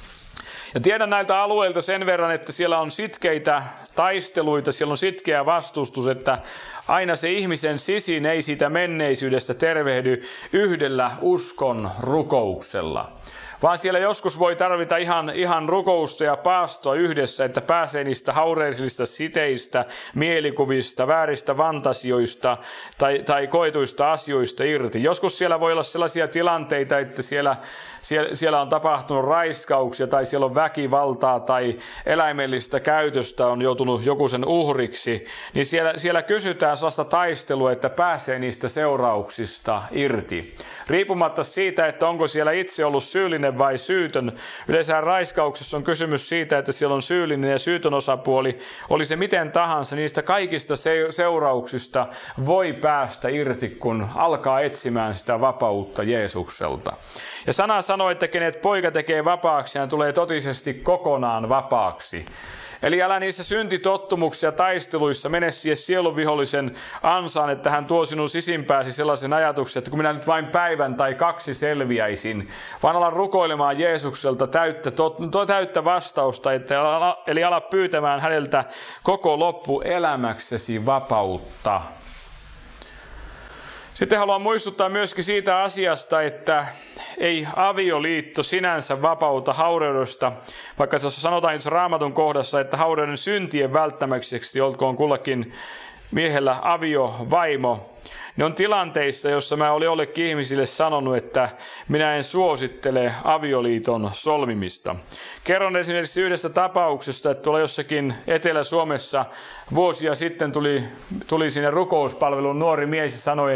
Ja tiedän näiltä alueilta sen verran, että siellä on sitkeitä taisteluita, siellä on sitkeä vastustus, että aina se ihmisen sisin ei siitä menneisyydestä tervehdy yhdellä uskon rukouksella. Vaan siellä joskus voi tarvita ihan rukousta ja paastoa yhdessä, että pääsee niistä haureellisista siteistä, mielikuvista, vääristä fantasioista tai koetuista asioista irti. Joskus siellä voi olla sellaisia tilanteita, että siellä on tapahtunut raiskauksia tai siellä on väkivaltaa tai eläimellistä käytöstä on joutunut joku sen uhriksi. Niin siellä kysytään sellaista taistelua, että pääsee niistä seurauksista irti. Riippumatta siitä, että onko siellä itse ollut syyllinen vai syytön. Yleensä raiskauksessa on kysymys siitä, että siellä on syyllinen ja syytön osapuoli. Oli se miten tahansa, niistä kaikista seurauksista voi päästä irti, kun alkaa etsimään sitä vapautta Jeesukselta. Ja sana sanoo, että kenet poika tekee vapaaksi, hän tulee totisesti kokonaan vapaaksi. Eli älä niissä syntitottumuksissa ja taisteluissa mene siihen sielunvihollisen ansaan, että hän tuo sinun sisimpääsi sellaisen ajatuksen, että kun minä nyt vain päivän tai 2 selviäisin, vaan ala rukoilemaan Jeesukselta täyttä vastausta, eli ala pyytämään häneltä koko loppuelämäksesi vapautta. Sitten haluan muistuttaa myöskin siitä asiasta, että ei avioliitto sinänsä vapauta hauraudesta, vaikka tässä sanotaan itse Raamatun kohdassa, että haurauden syntien välttämiseksi olkoon kullakin miehellä aviovaimo. Ne on tilanteissa, jossa mä olin jollekin ihmisille sanonut, että minä en suosittele avioliiton solmimista. Kerron esimerkiksi yhdestä tapauksesta, että tuolla jossakin Etelä-Suomessa vuosia sitten tuli sinne rukouspalvelun nuori mies ja sanoi,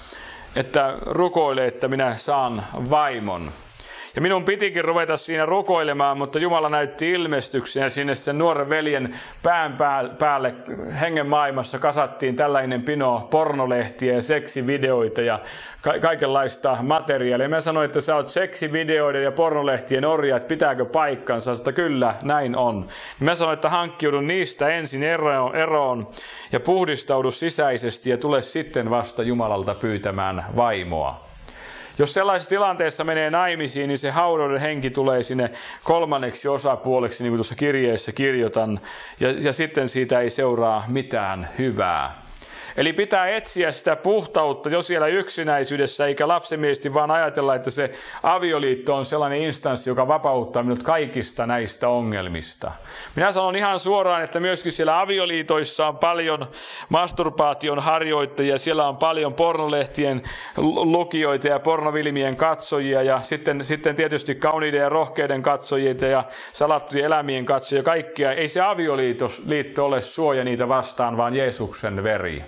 että rukoile, että minä saan vaimon. Ja minun pitikin ruveta siinä rukoilemaan, mutta Jumala näytti ilmestyksen ja sinne sen nuoren veljen pään päälle hengen maailmassa kasattiin tällainen pino pornolehtiä ja seksivideoita ja kaikenlaista materiaalia. Mä sanoin, että sä oot seksivideoiden ja pornolehtien orja, että pitääkö paikkansa, että kyllä, näin on. Mä sanoin, että hankkiudun niistä ensin eroon ja puhdistaudu sisäisesti ja tule sitten vasta Jumalalta pyytämään vaimoa. Jos sellaisessa tilanteessa menee naimisiin, niin se haurauden henki tulee sinne kolmanneksi osapuoleksi, niin kuin tuossa kirjeessä kirjoitan, ja sitten siitä ei seuraa mitään hyvää. Eli pitää etsiä sitä puhtautta jo siellä yksinäisyydessä, eikä lapsimielisesti vaan ajatella, että se avioliitto on sellainen instanssi, joka vapauttaa minut kaikista näistä ongelmista. Minä sanon ihan suoraan, että myöskin siellä avioliitoissa on paljon masturbaation harjoittajia, siellä on paljon pornolehtien lukijoita ja pornovilmien katsojia, ja sitten tietysti kauniiden ja rohkeiden katsojia ja salattujen elämien katsojia, kaikkia. Ei se avioliitto ole suoja niitä vastaan, vaan Jeesuksen veri.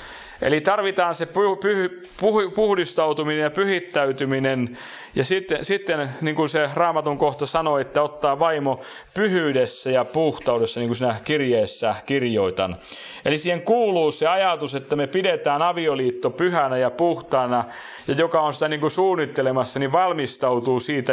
Eli tarvitaan se puhdistautuminen ja pyhittäytyminen. Ja sitten niin kuin se Raamatun kohta sanoi, että ottaa vaimo pyhyydessä ja puhtaudessa, niin kuin siinä kirjeessä kirjoitan. Eli siihen kuuluu se ajatus, että me pidetään avioliitto pyhänä ja puhtaana, ja joka on sitä niin kuin suunnittelemassa, niin valmistautuu siitä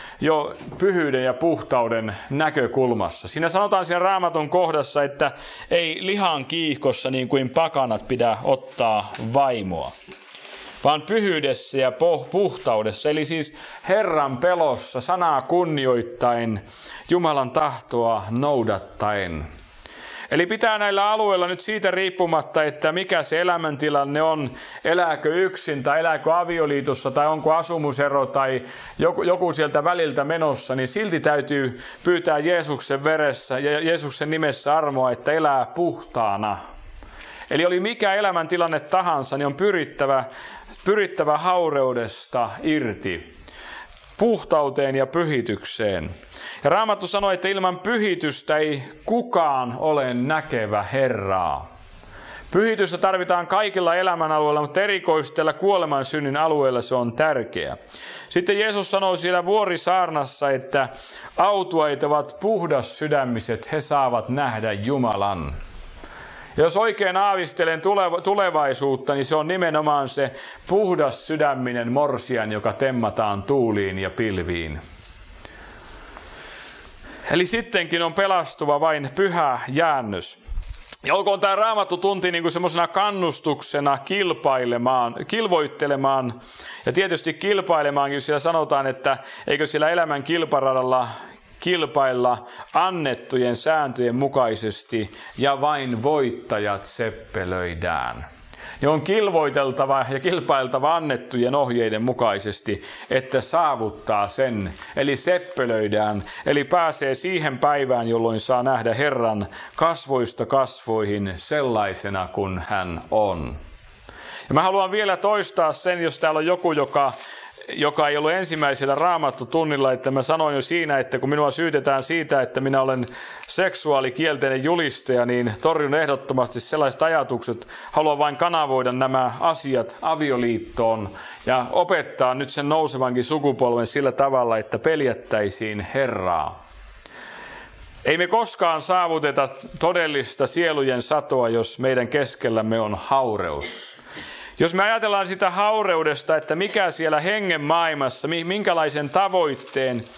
jo pyhyyden ja puhtauden näkökulmassa. Siinä sanotaan siinä Raamatun kohdassa, että ei lihan kiihkossa niin kuin pakanat pidä ottaa vaimoa, vaan pyhyydessä ja puhtaudessa, eli siis Herran pelossa, sanaa kunnioittain, Jumalan tahtoa noudattaen. Eli pitää näillä alueilla nyt siitä riippumatta, että mikä se elämäntilanne on, elääkö yksin tai elääkö avioliitossa tai onko asumusero tai joku sieltä väliltä menossa, niin silti täytyy pyytää Jeesuksen veressä ja Jeesuksen nimessä armoa, että elää puhtaana. Eli oli mikä elämäntilanne tahansa, niin on pyrittävä haureudesta irti, puhtauteen ja pyhitykseen. Ja Raamattu sanoi, että ilman pyhitystä ei kukaan ole näkevä Herraa. Pyhitystä tarvitaan kaikilla elämänalueilla, mutta erikoisesti tällä kuoleman synnin alueella se on tärkeä. Sitten Jeesus sanoi siellä vuorisaarnassa, että autuaat ovat puhdas sydämiset, he saavat nähdä Jumalan. Ja jos oikein aavistelen tulevaisuutta, niin se on nimenomaan se puhdas sydäminen morsian, joka temmataan tuuliin ja pilviin. Eli sittenkin on pelastuva vain pyhä ja olkoon tämä Raamattu tunti niin kuin semmoisena kannustuksena kilvoittelemaan ja tietysti kilpailemaankin, jos siellä sanotaan, että eikö siellä elämän kilparadalla kilpailla annettujen sääntöjen mukaisesti ja vain voittajat seppelöidään. Ne on kilvoiteltava ja kilpailtava annettujen ohjeiden mukaisesti, että saavuttaa sen, eli seppelöidään, eli pääsee siihen päivään, jolloin saa nähdä Herran kasvoista kasvoihin sellaisena kuin hän on. Ja mä haluan vielä toistaa sen, jos täällä on joku, joka ei ollut ensimmäisellä Raamattu-tunnilla, että mä sanoin jo siinä, että kun minua syytetään siitä, että minä olen seksuaalikielteinen julistaja, niin torjun ehdottomasti sellaiset ajatukset. Haluan vain kanavoida nämä asiat avioliittoon ja opettaa nyt sen nousevankin sukupolven sillä tavalla, että peljättäisiin Herraa. Ei me koskaan saavuteta todellista sielujen satoa, jos meidän keskellämme on haureus. Jos me ajatellaan sitä haureudesta, että mikä siellä hengen maailmassa, minkälaisen tavoitteen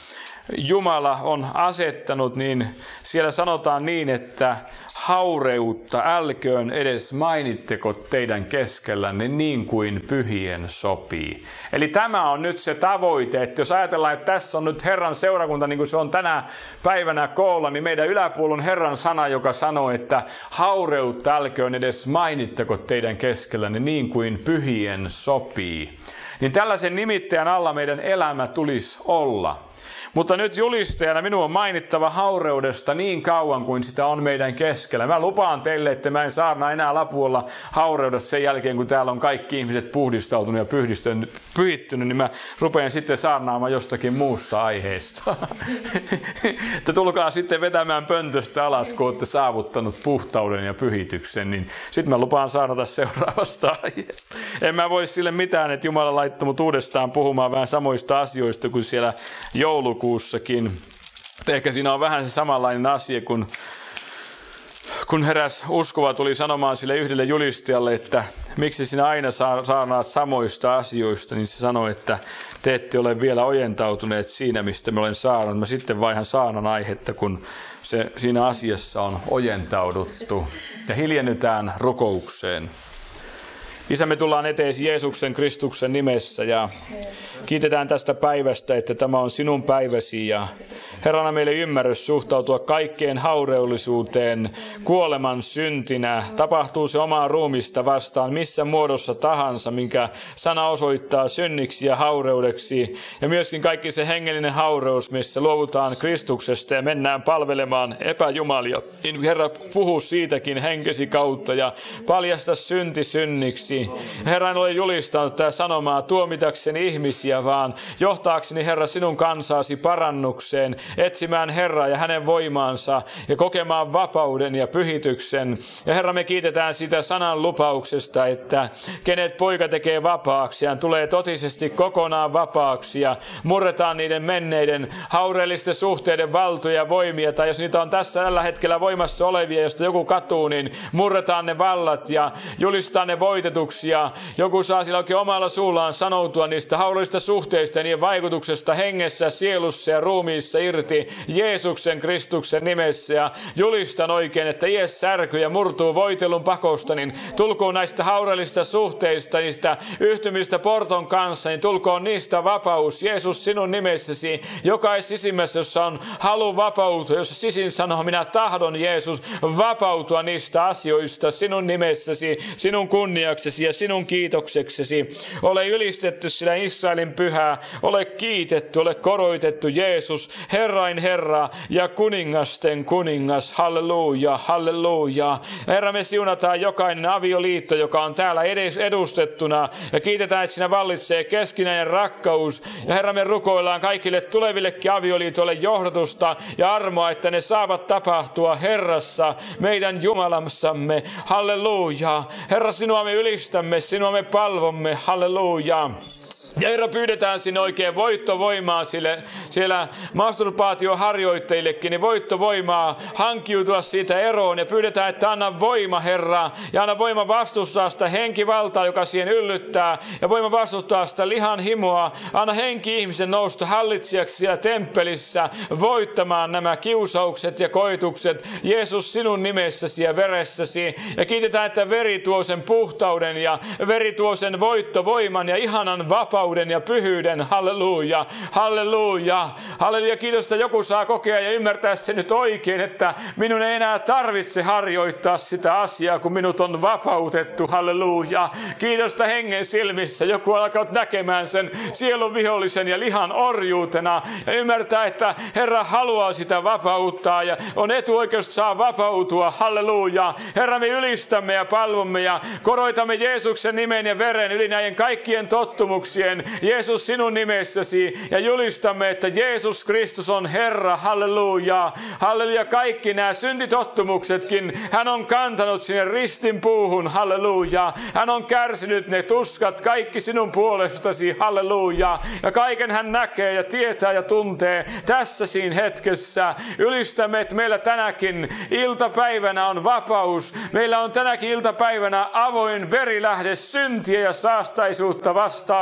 Jumala on asettanut, niin siellä sanotaan niin, että haureutta älköön edes mainitteko teidän keskellänne niin kuin pyhien sopii. Eli tämä on nyt se tavoite, että jos ajatellaan, että tässä on nyt Herran seurakunta, niin kuin se on tänä päivänä koolla, niin meidän yläpuolella on Herran sana, joka sanoo, että haureutta älköön edes mainitteko teidän keskellänne niin kuin pyhien sopii. Niin tällaisen nimittäjän alla meidän elämä tulisi olla. Mutta nyt julistajana minun on mainittava haureudesta niin kauan kuin sitä on meidän keskellä. Mä lupaan teille, että mä en saarna enää Lapualla haureudesta sen jälkeen, kun täällä on kaikki ihmiset puhdistautunut ja pyhittynyt, niin mä rupean sitten saarnaamaan jostakin muusta aiheesta. Että tulkaa sitten vetämään pöntöstä alas, kun olette saavuttanut puhtauden ja pyhityksen, niin sitten mä lupaan saarnata seuraavasta aiheesta. En mä voi sille mitään, että Jumala laittoi mut uudestaan puhumaan vähän samoista asioista kuin siellä joulukuussakin. Ehkä siinä on vähän se samanlainen asia, kun eräs uskova tuli sanomaan sille yhdelle julistajalle, että miksi sinä aina saarnaat samoista asioista, niin se sanoi, että te ette ole vielä ojentautuneet siinä, mistä mä olen saarnannut. Mä sitten vaihan saarnan aihetta, kun siinä asiassa on ojentauduttu ja hiljennytään rukoukseen. Isä, me tullaan eteesi Jeesuksen Kristuksen nimessä ja kiitetään tästä päivästä, että tämä on sinun päiväsi ja Herrana meille ymmärrys suhtautua kaikkeen haureullisuuteen, kuoleman syntinä, tapahtuu se omaa ruumista vastaan missä muodossa tahansa, minkä sana osoittaa synniksi ja haureudeksi ja myöskin kaikki se hengellinen haureus, missä luovutaan Kristuksesta ja mennään palvelemaan epäjumalia. Niin Herra, puhu siitäkin henkesi kautta ja paljasta synti synniksi. Herra, en ole julistanut tätä sanomaa tuomitakseni ihmisiä, vaan johtaakseni, Herra, sinun kansaasi parannukseen, etsimään Herraa ja hänen voimaansa ja kokemaan vapauden ja pyhityksen. Ja Herra, me kiitetään sitä sanan lupauksesta, että kenet poika tekee vapaaksi, hän tulee totisesti kokonaan vapaaksi ja murretaan niiden menneiden haureellisten suhteiden valtoja ja voimia, tai jos niitä on tässä tällä hetkellä voimassa olevia, josta joku katuu, niin murretaan ne vallat ja julistetaan ne voitetuksi. Ja joku saa sillä oikein omalla suullaan sanoutua niistä haurullisista suhteista ja niiden vaikutuksesta hengessä, sielussa ja ruumiissa irti Jeesuksen Kristuksen nimessä. Ja julistan oikein, että ies särkyy ja murtuu voitelun pakosta, niin tulkoon näistä haurullisista suhteista, niistä yhtymistä porton kanssa, niin tulkoon niistä vapaus. Jeesus, sinun nimessäsi, jokaisessa sisimmässä, jossa on halu vapautua, jossa sisin sanoo, minä tahdon, Jeesus, vapautua niistä asioista sinun nimessäsi, sinun kunniaksesi ja sinun kiitokseksesi. Ole ylistetty sinä Israelin pyhää, ole kiitetty, ole koroitettu Jeesus, Herrain Herra ja kuningasten kuningas. Halleluja, halleluja. Herra, me siunataan jokainen avioliitto, joka on täällä edustettuna ja kiitetään, että siinä vallitsee keskinäinen rakkaus. Ja Herra, me rukoillaan kaikille tulevillekin avioliitoille johdatusta ja armoa, että ne saavat tapahtua Herrassa, meidän Jumalassamme. Halleluja. Herra, sinua me ylistämme, sinua me palvomme. Halleluja. Ja Herra, pyydetään sinne oikein voittovoimaa siellä masturbaatioharjoittajillekin, niin voittovoimaa hankkiutua siitä eroon. Ja pyydetään, että anna voima, Herra, ja anna voima vastustaa sitä henkivaltaa, joka siihen yllyttää, ja voima vastustaa sitä lihan himoa. Anna henki ihmisen nousta hallitsijaksi siellä temppelissä, voittamaan nämä kiusaukset ja koitukset, Jeesus, sinun nimessäsi ja veressäsi. Ja kiitetään, että veri tuo sen puhtauden ja veri tuo sen voittovoiman ja ihanan vapauden ja pyhyyden. Halleluja, halleluja, halleluja. Kiitos, että joku saa kokea ja ymmärtää sen nyt oikein, että minun ei enää tarvitse harjoittaa sitä asiaa, kun minut on vapautettu. Halleluja. Kiitos, että hengen silmissä joku alkaa näkemään sen sielun vihollisen ja lihan orjuutena ja ymmärtää, että Herra haluaa sitä vapauttaa ja on etuoikeus saa vapautua. Halleluja. Herra, me ylistämme ja palvomme ja koroitamme Jeesuksen nimen ja veren yli näiden kaikkien tottumuksien. Jeesus, sinun nimessäsi ja julistamme, että Jeesus Kristus on Herra. Halleluja. Halleluja. Kaikki nämä syntitottumuksetkin hän on kantanut sinne ristin puuhun. Halleluja. Hän on kärsinyt ne tuskat kaikki sinun puolestasi. Halleluja. Ja kaiken hän näkee ja tietää ja tuntee tässä siinä hetkessä. Ylistämme, että meillä tänäkin iltapäivänä on vapaus. Meillä on tänäkin iltapäivänä avoin verilähde syntiä ja saastaisuutta vastaan. Halleluja.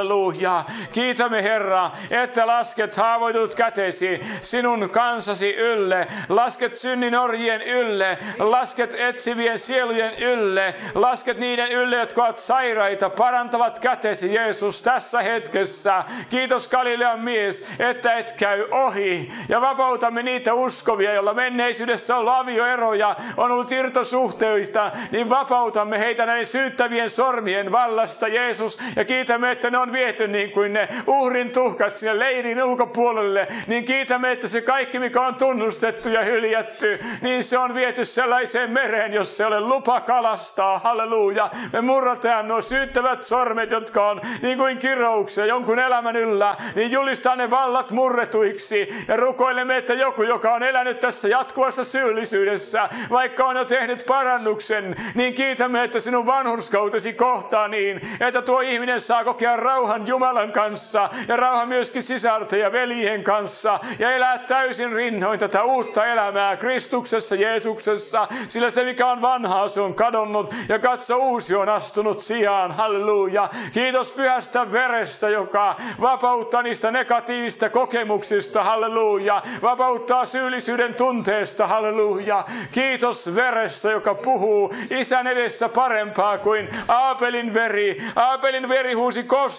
halleluja. Kiitämme Herra, että lasket haavoitut kätesi sinun kansasi ylle, lasket synninorjien ylle, lasket etsivien sielujen ylle, lasket niiden ylle, jotka ovat sairaita, parantavat kätesi Jeesus tässä hetkessä. Kiitos Galilean mies, että et käy ohi ja vapautamme niitä uskovia, joilla menneisyydessä on ollut avioeroja, on ollut irtosuhteita, niin vapautamme heitä näiden syyttävien sormien vallasta Jeesus ja kiitämme, että ne on viety niin kuin ne uhrin tuhkat sinne leirin ulkopuolelle, niin kiitämme, että se kaikki, mikä on tunnustettu ja hyljätty, niin se on viety sellaiseen mereen, jos se ole lupa kalastaa. Halleluja. Me murrataan nuo syyttävät sormet, jotka on niin kuin kirouksia jonkun elämän yllä, niin julistaa ne vallat murretuiksi ja rukoilemme, että joku, joka on elänyt tässä jatkuvassa syyllisyydessä, vaikka on jo tehnyt parannuksen, niin kiitämme, että sinun vanhurskautesi kohtaa niin, että tuo ihminen saa kokea rauhan Jumalan kanssa ja rauhan myöskin sisarten ja veljien kanssa ja elää täysin rinnoin tätä uutta elämää Kristuksessa, Jeesuksessa, sillä se mikä on vanhaa, se on kadonnut ja katso, uusi on astunut sijaan. Halleluja. Kiitos pyhästä verestä, joka vapauttaa niistä negatiivista kokemuksista. Halleluja. Vapauttaa syyllisyyden tunteesta. Halleluja. Kiitos verestä, joka puhuu Isän edessä parempaa kuin Aabelin veri. Aabelin veri huusi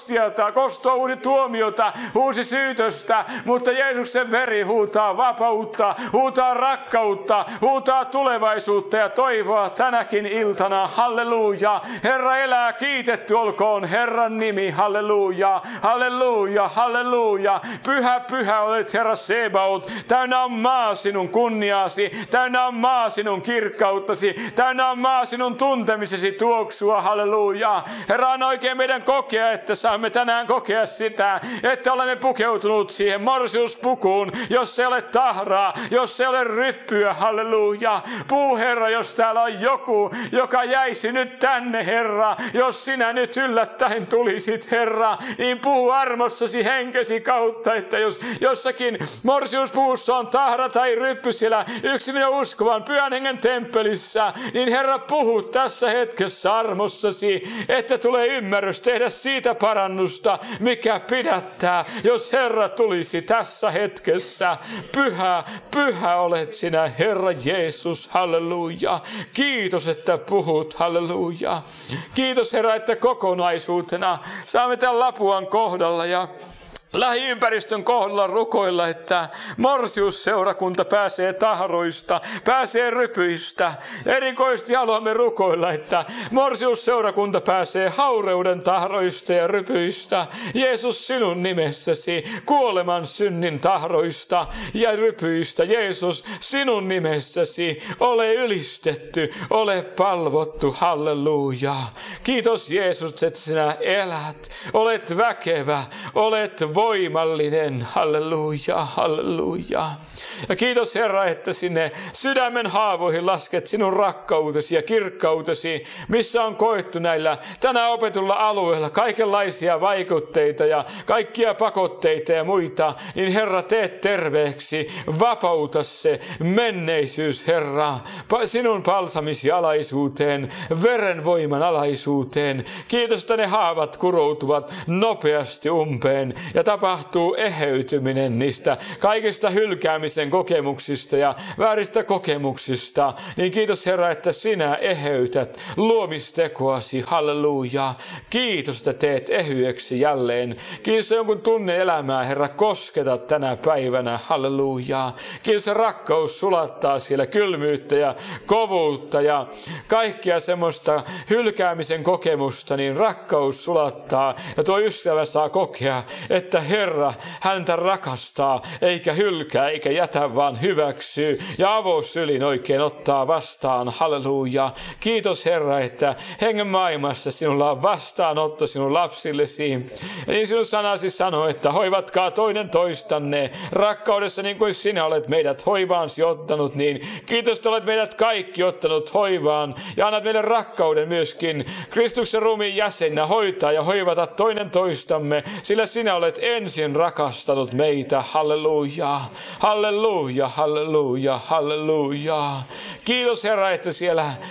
kostoa, huusi tuomiota, huusi syytöstä, mutta Jeesuksen veri huutaa vapautta, huutaa rakkautta, huutaa tulevaisuutta ja toivoa tänäkin iltana. Halleluja. Herra elää, kiitetty olkoon Herran nimi. Halleluja. Halleluja. Halleluja. Pyhä, pyhä olet Herra Sebaot. Täynnä on maa sinun kunniaasi. Täynnä on maa sinun kirkkauttasi. Täynnä on maa sinun tuntemisesi tuoksua. Halleluja. Herra, on oikein meidän kokea, että saamme tänään kokea sitä, että olemme pukeutunut siihen morsiuspukuun, jos ei ole tahraa, jos ei ole ryppyä. Halleluja. Puu Herra, jos täällä on joku, joka jäisi nyt tänne, Herra, jos sinä nyt yllättäen tulisit, Herra, niin puhu armossasi henkesi kautta, että jos jossakin morsiuspuussa on tahra tai ryppy siellä yksilön uskovan pyhän hengen temppelissä, niin Herra, puhu tässä hetkessä armossasi, että tulee ymmärrys tehdä siitä parannusta, mikä pidättää, jos Herra tulisi tässä hetkessä. Pyhä, pyhä olet sinä, Herra Jeesus, halleluja. Kiitos, että puhut, halleluja. Kiitos Herra, että kokonaisuutena saamme tämän Lapuan kohdalla ja lähiympäristön kohdalla rukoilla, että morsiusseurakunta pääsee tahroista, pääsee rypyistä. Erikoisesti haluamme rukoilla, että morsiusseurakunta pääsee haureuden tahroista ja rypyistä. Jeesus, sinun nimessäsi, kuoleman synnin tahroista ja rypyistä. Jeesus, sinun nimessäsi, ole ylistetty, ole palvottu. Halleluja. Kiitos Jeesus, että sinä elät, olet väkevä, olet voimallinen, halleluja, halleluja. Ja kiitos Herra, että sinne sydämen haavoihin lasket sinun rakkautesi ja kirkkautesi, missä on koettu näillä tänään opetulla alueella kaikenlaisia vaikutteita ja kaikkia pakotteita ja muita, niin Herra, tee terveeksi, vapauta se menneisyys, Herra, sinun palsamisi alaisuuteen, verenvoiman alaisuuteen. Kiitos, että ne haavat kuroutuvat nopeasti umpeen ja tapahtuu eheytyminen niistä kaikista hylkäämisen kokemuksista ja vääristä kokemuksista. Niin kiitos Herra, että sinä eheytät luomistekoasi. Halleluja. Kiitos, että teet ehyeksi jälleen. Kiitos, että jonkun tunne elämää, Herra, kosketa tänä päivänä. Halleluja. Kiitos, että rakkaus sulattaa siellä kylmyyttä ja kovuutta ja kaikkia semmoista hylkäämisen kokemusta, niin rakkaus sulattaa ja tuo ystävä saa kokea, että Herra häntä rakastaa, eikä hylkää, eikä jätä, vaan hyväksyy ja avosylin oikein ottaa vastaan. Halleluja. Kiitos Herra, että hengen maailmassa sinulla on vastaanotto sinun lapsillesi. Ja niin sinun sanasi sanoo, että hoivatkaa toinen toistanne rakkaudessa niin kuin sinä olet meidät hoivaansi ottanut, niin kiitos, että olet meidät kaikki ottanut hoivaan ja annat meille rakkauden myöskin Kristuksen ruumiin jäsenä hoitaa ja hoivata toinen toistamme, sillä sinä olet ensin rakastanut meitä. Halleluja, halleluja, halleluja, halleluja. Kiitos Herra, että siellä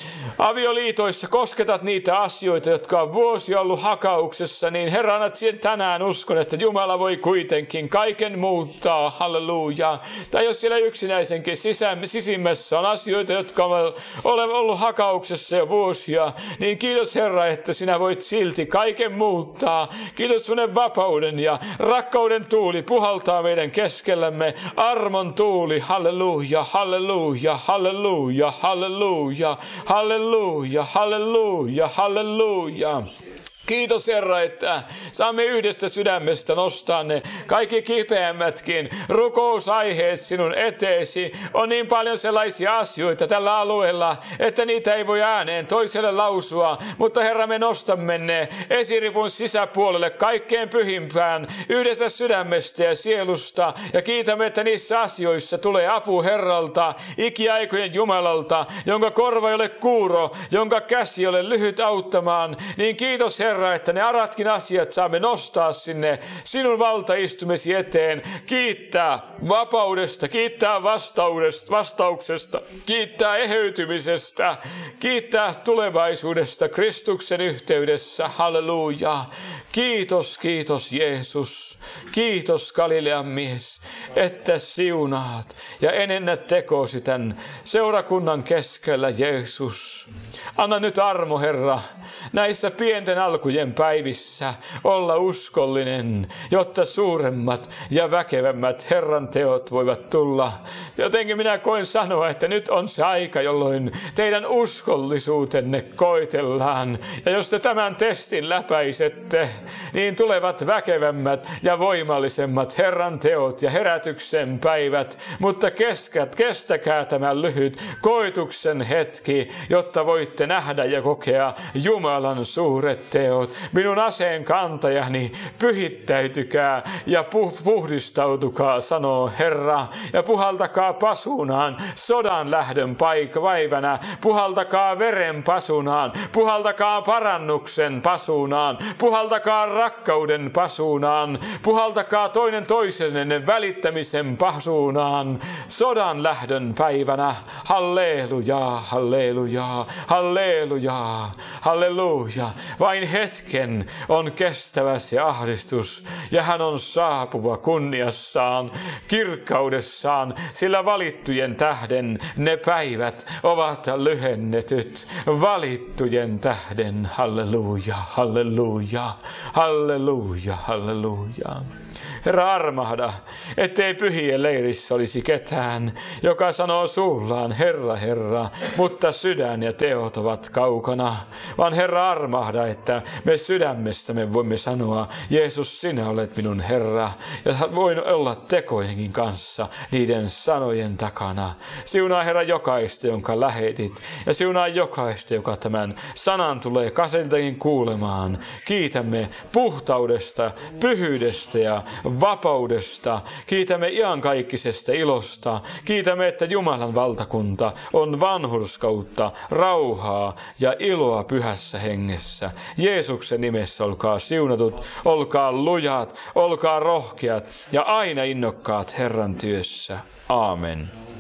avioliitoissa kosketat niitä asioita, jotka on vuosia ollut hakauksessa, niin Herra, annat siihen tänään uskon, että Jumala voi kuitenkin kaiken muuttaa. Halleluja. Tai jos siellä yksinäisenkin sisimmässä on asioita, jotka on ollut hakauksessa jo vuosia, niin kiitos Herra, että sinä voit silti kaiken muuttaa. Kiitos sinun vapauden ja rakkauden tuuli puhaltaa meidän keskellämme. Armon tuuli. Halleluja, halleluja, halleluja, halleluja, halleluja, halleluja, halleluja. Kiitos Herra, että saamme yhdestä sydämestä nostaa ne kaikki kipeämmätkin rukousaiheet sinun eteesi. On niin paljon sellaisia asioita tällä alueella, että niitä ei voi ääneen toiselle lausua. Mutta Herra, me nostamme ne esiripun sisäpuolelle kaikkein pyhimpään yhdestä sydämestä ja sielusta. Ja kiitämme, että niissä asioissa tulee apu Herralta, ikiaikojen Jumalalta, jonka korva ei ole kuuro, jonka käsi ei ole lyhyt auttamaan. Niin kiitos Herra, että ne aratkin asiat saamme nostaa sinne sinun valtaistumesi eteen. Kiittää vapaudesta, kiittää vastauksesta, kiittää eheytymisestä, kiittää tulevaisuudesta Kristuksen yhteydessä. Halleluja. Kiitos, kiitos Jeesus. Kiitos Galilean mies, että siunaat ja enennät tekosi tämän seurakunnan keskellä, Jeesus. Anna nyt armo, Herra, näissä pienten alkujen päivissä olla uskollinen, jotta suuremmat ja väkevämmät Herran teot voivat tulla. Jotenkin minä koen sanoa, että nyt on se aika, jolloin teidän uskollisuutenne koetellaan. Ja jos te tämän testin läpäisette, niin tulevat väkevämmät ja voimallisemmat Herran teot ja herätyksen päivät. Mutta kestäkää tämän lyhyt koetuksen hetki, jotta voitte nähdä ja kokea Jumalan suuret teot. Minun aseen kantajani, pyhittäytykää ja puhdistautukaa, sanoo Herra. Ja puhaltakaa pasunaan sodan lähdön päivänä. Puhaltakaa veren pasunaan. Puhaltakaa parannuksen pasunaan. Puhaltakaa rakkauden pasunaan. Puhaltakaa toinen toisenne välittämisen pasunaan. Sodan lähdön päivänä. Halleluja, halleluja, halleluja, halleluja. Vain hetken on kestävä se ahdistus, ja hän on saapuva kunniassaan, kirkkaudessaan, sillä valittujen tähden ne päivät ovat lyhennetyt. Valittujen tähden, halleluja, halleluja, halleluja, halleluja. Herra, armahda, ettei pyhien leirissä olisi ketään, joka sanoo suullaan Herra, Herra, mutta sydän ja teot ovat kaukana. Vaan Herra, armahda, että me sydämestämme voimme sanoa, Jeesus, sinä olet minun Herra, ja voin olla tekojenkin kanssa niiden sanojen takana. Siunaa Herra jokaista, jonka lähetit, ja siunaa jokaista, joka tämän sanan tulee kaseltakin kuulemaan. Kiitämme puhtaudesta, pyhyydestä ja vapaudesta. Kiitämme iankaikkisesta ilosta. Kiitämme, että Jumalan valtakunta on vanhurskautta, rauhaa ja iloa pyhässä hengessä. Jeesuksen nimessä olkaa siunatut, olkaa lujat, olkaa rohkeat ja aina innokkaat Herran työssä. Aamen.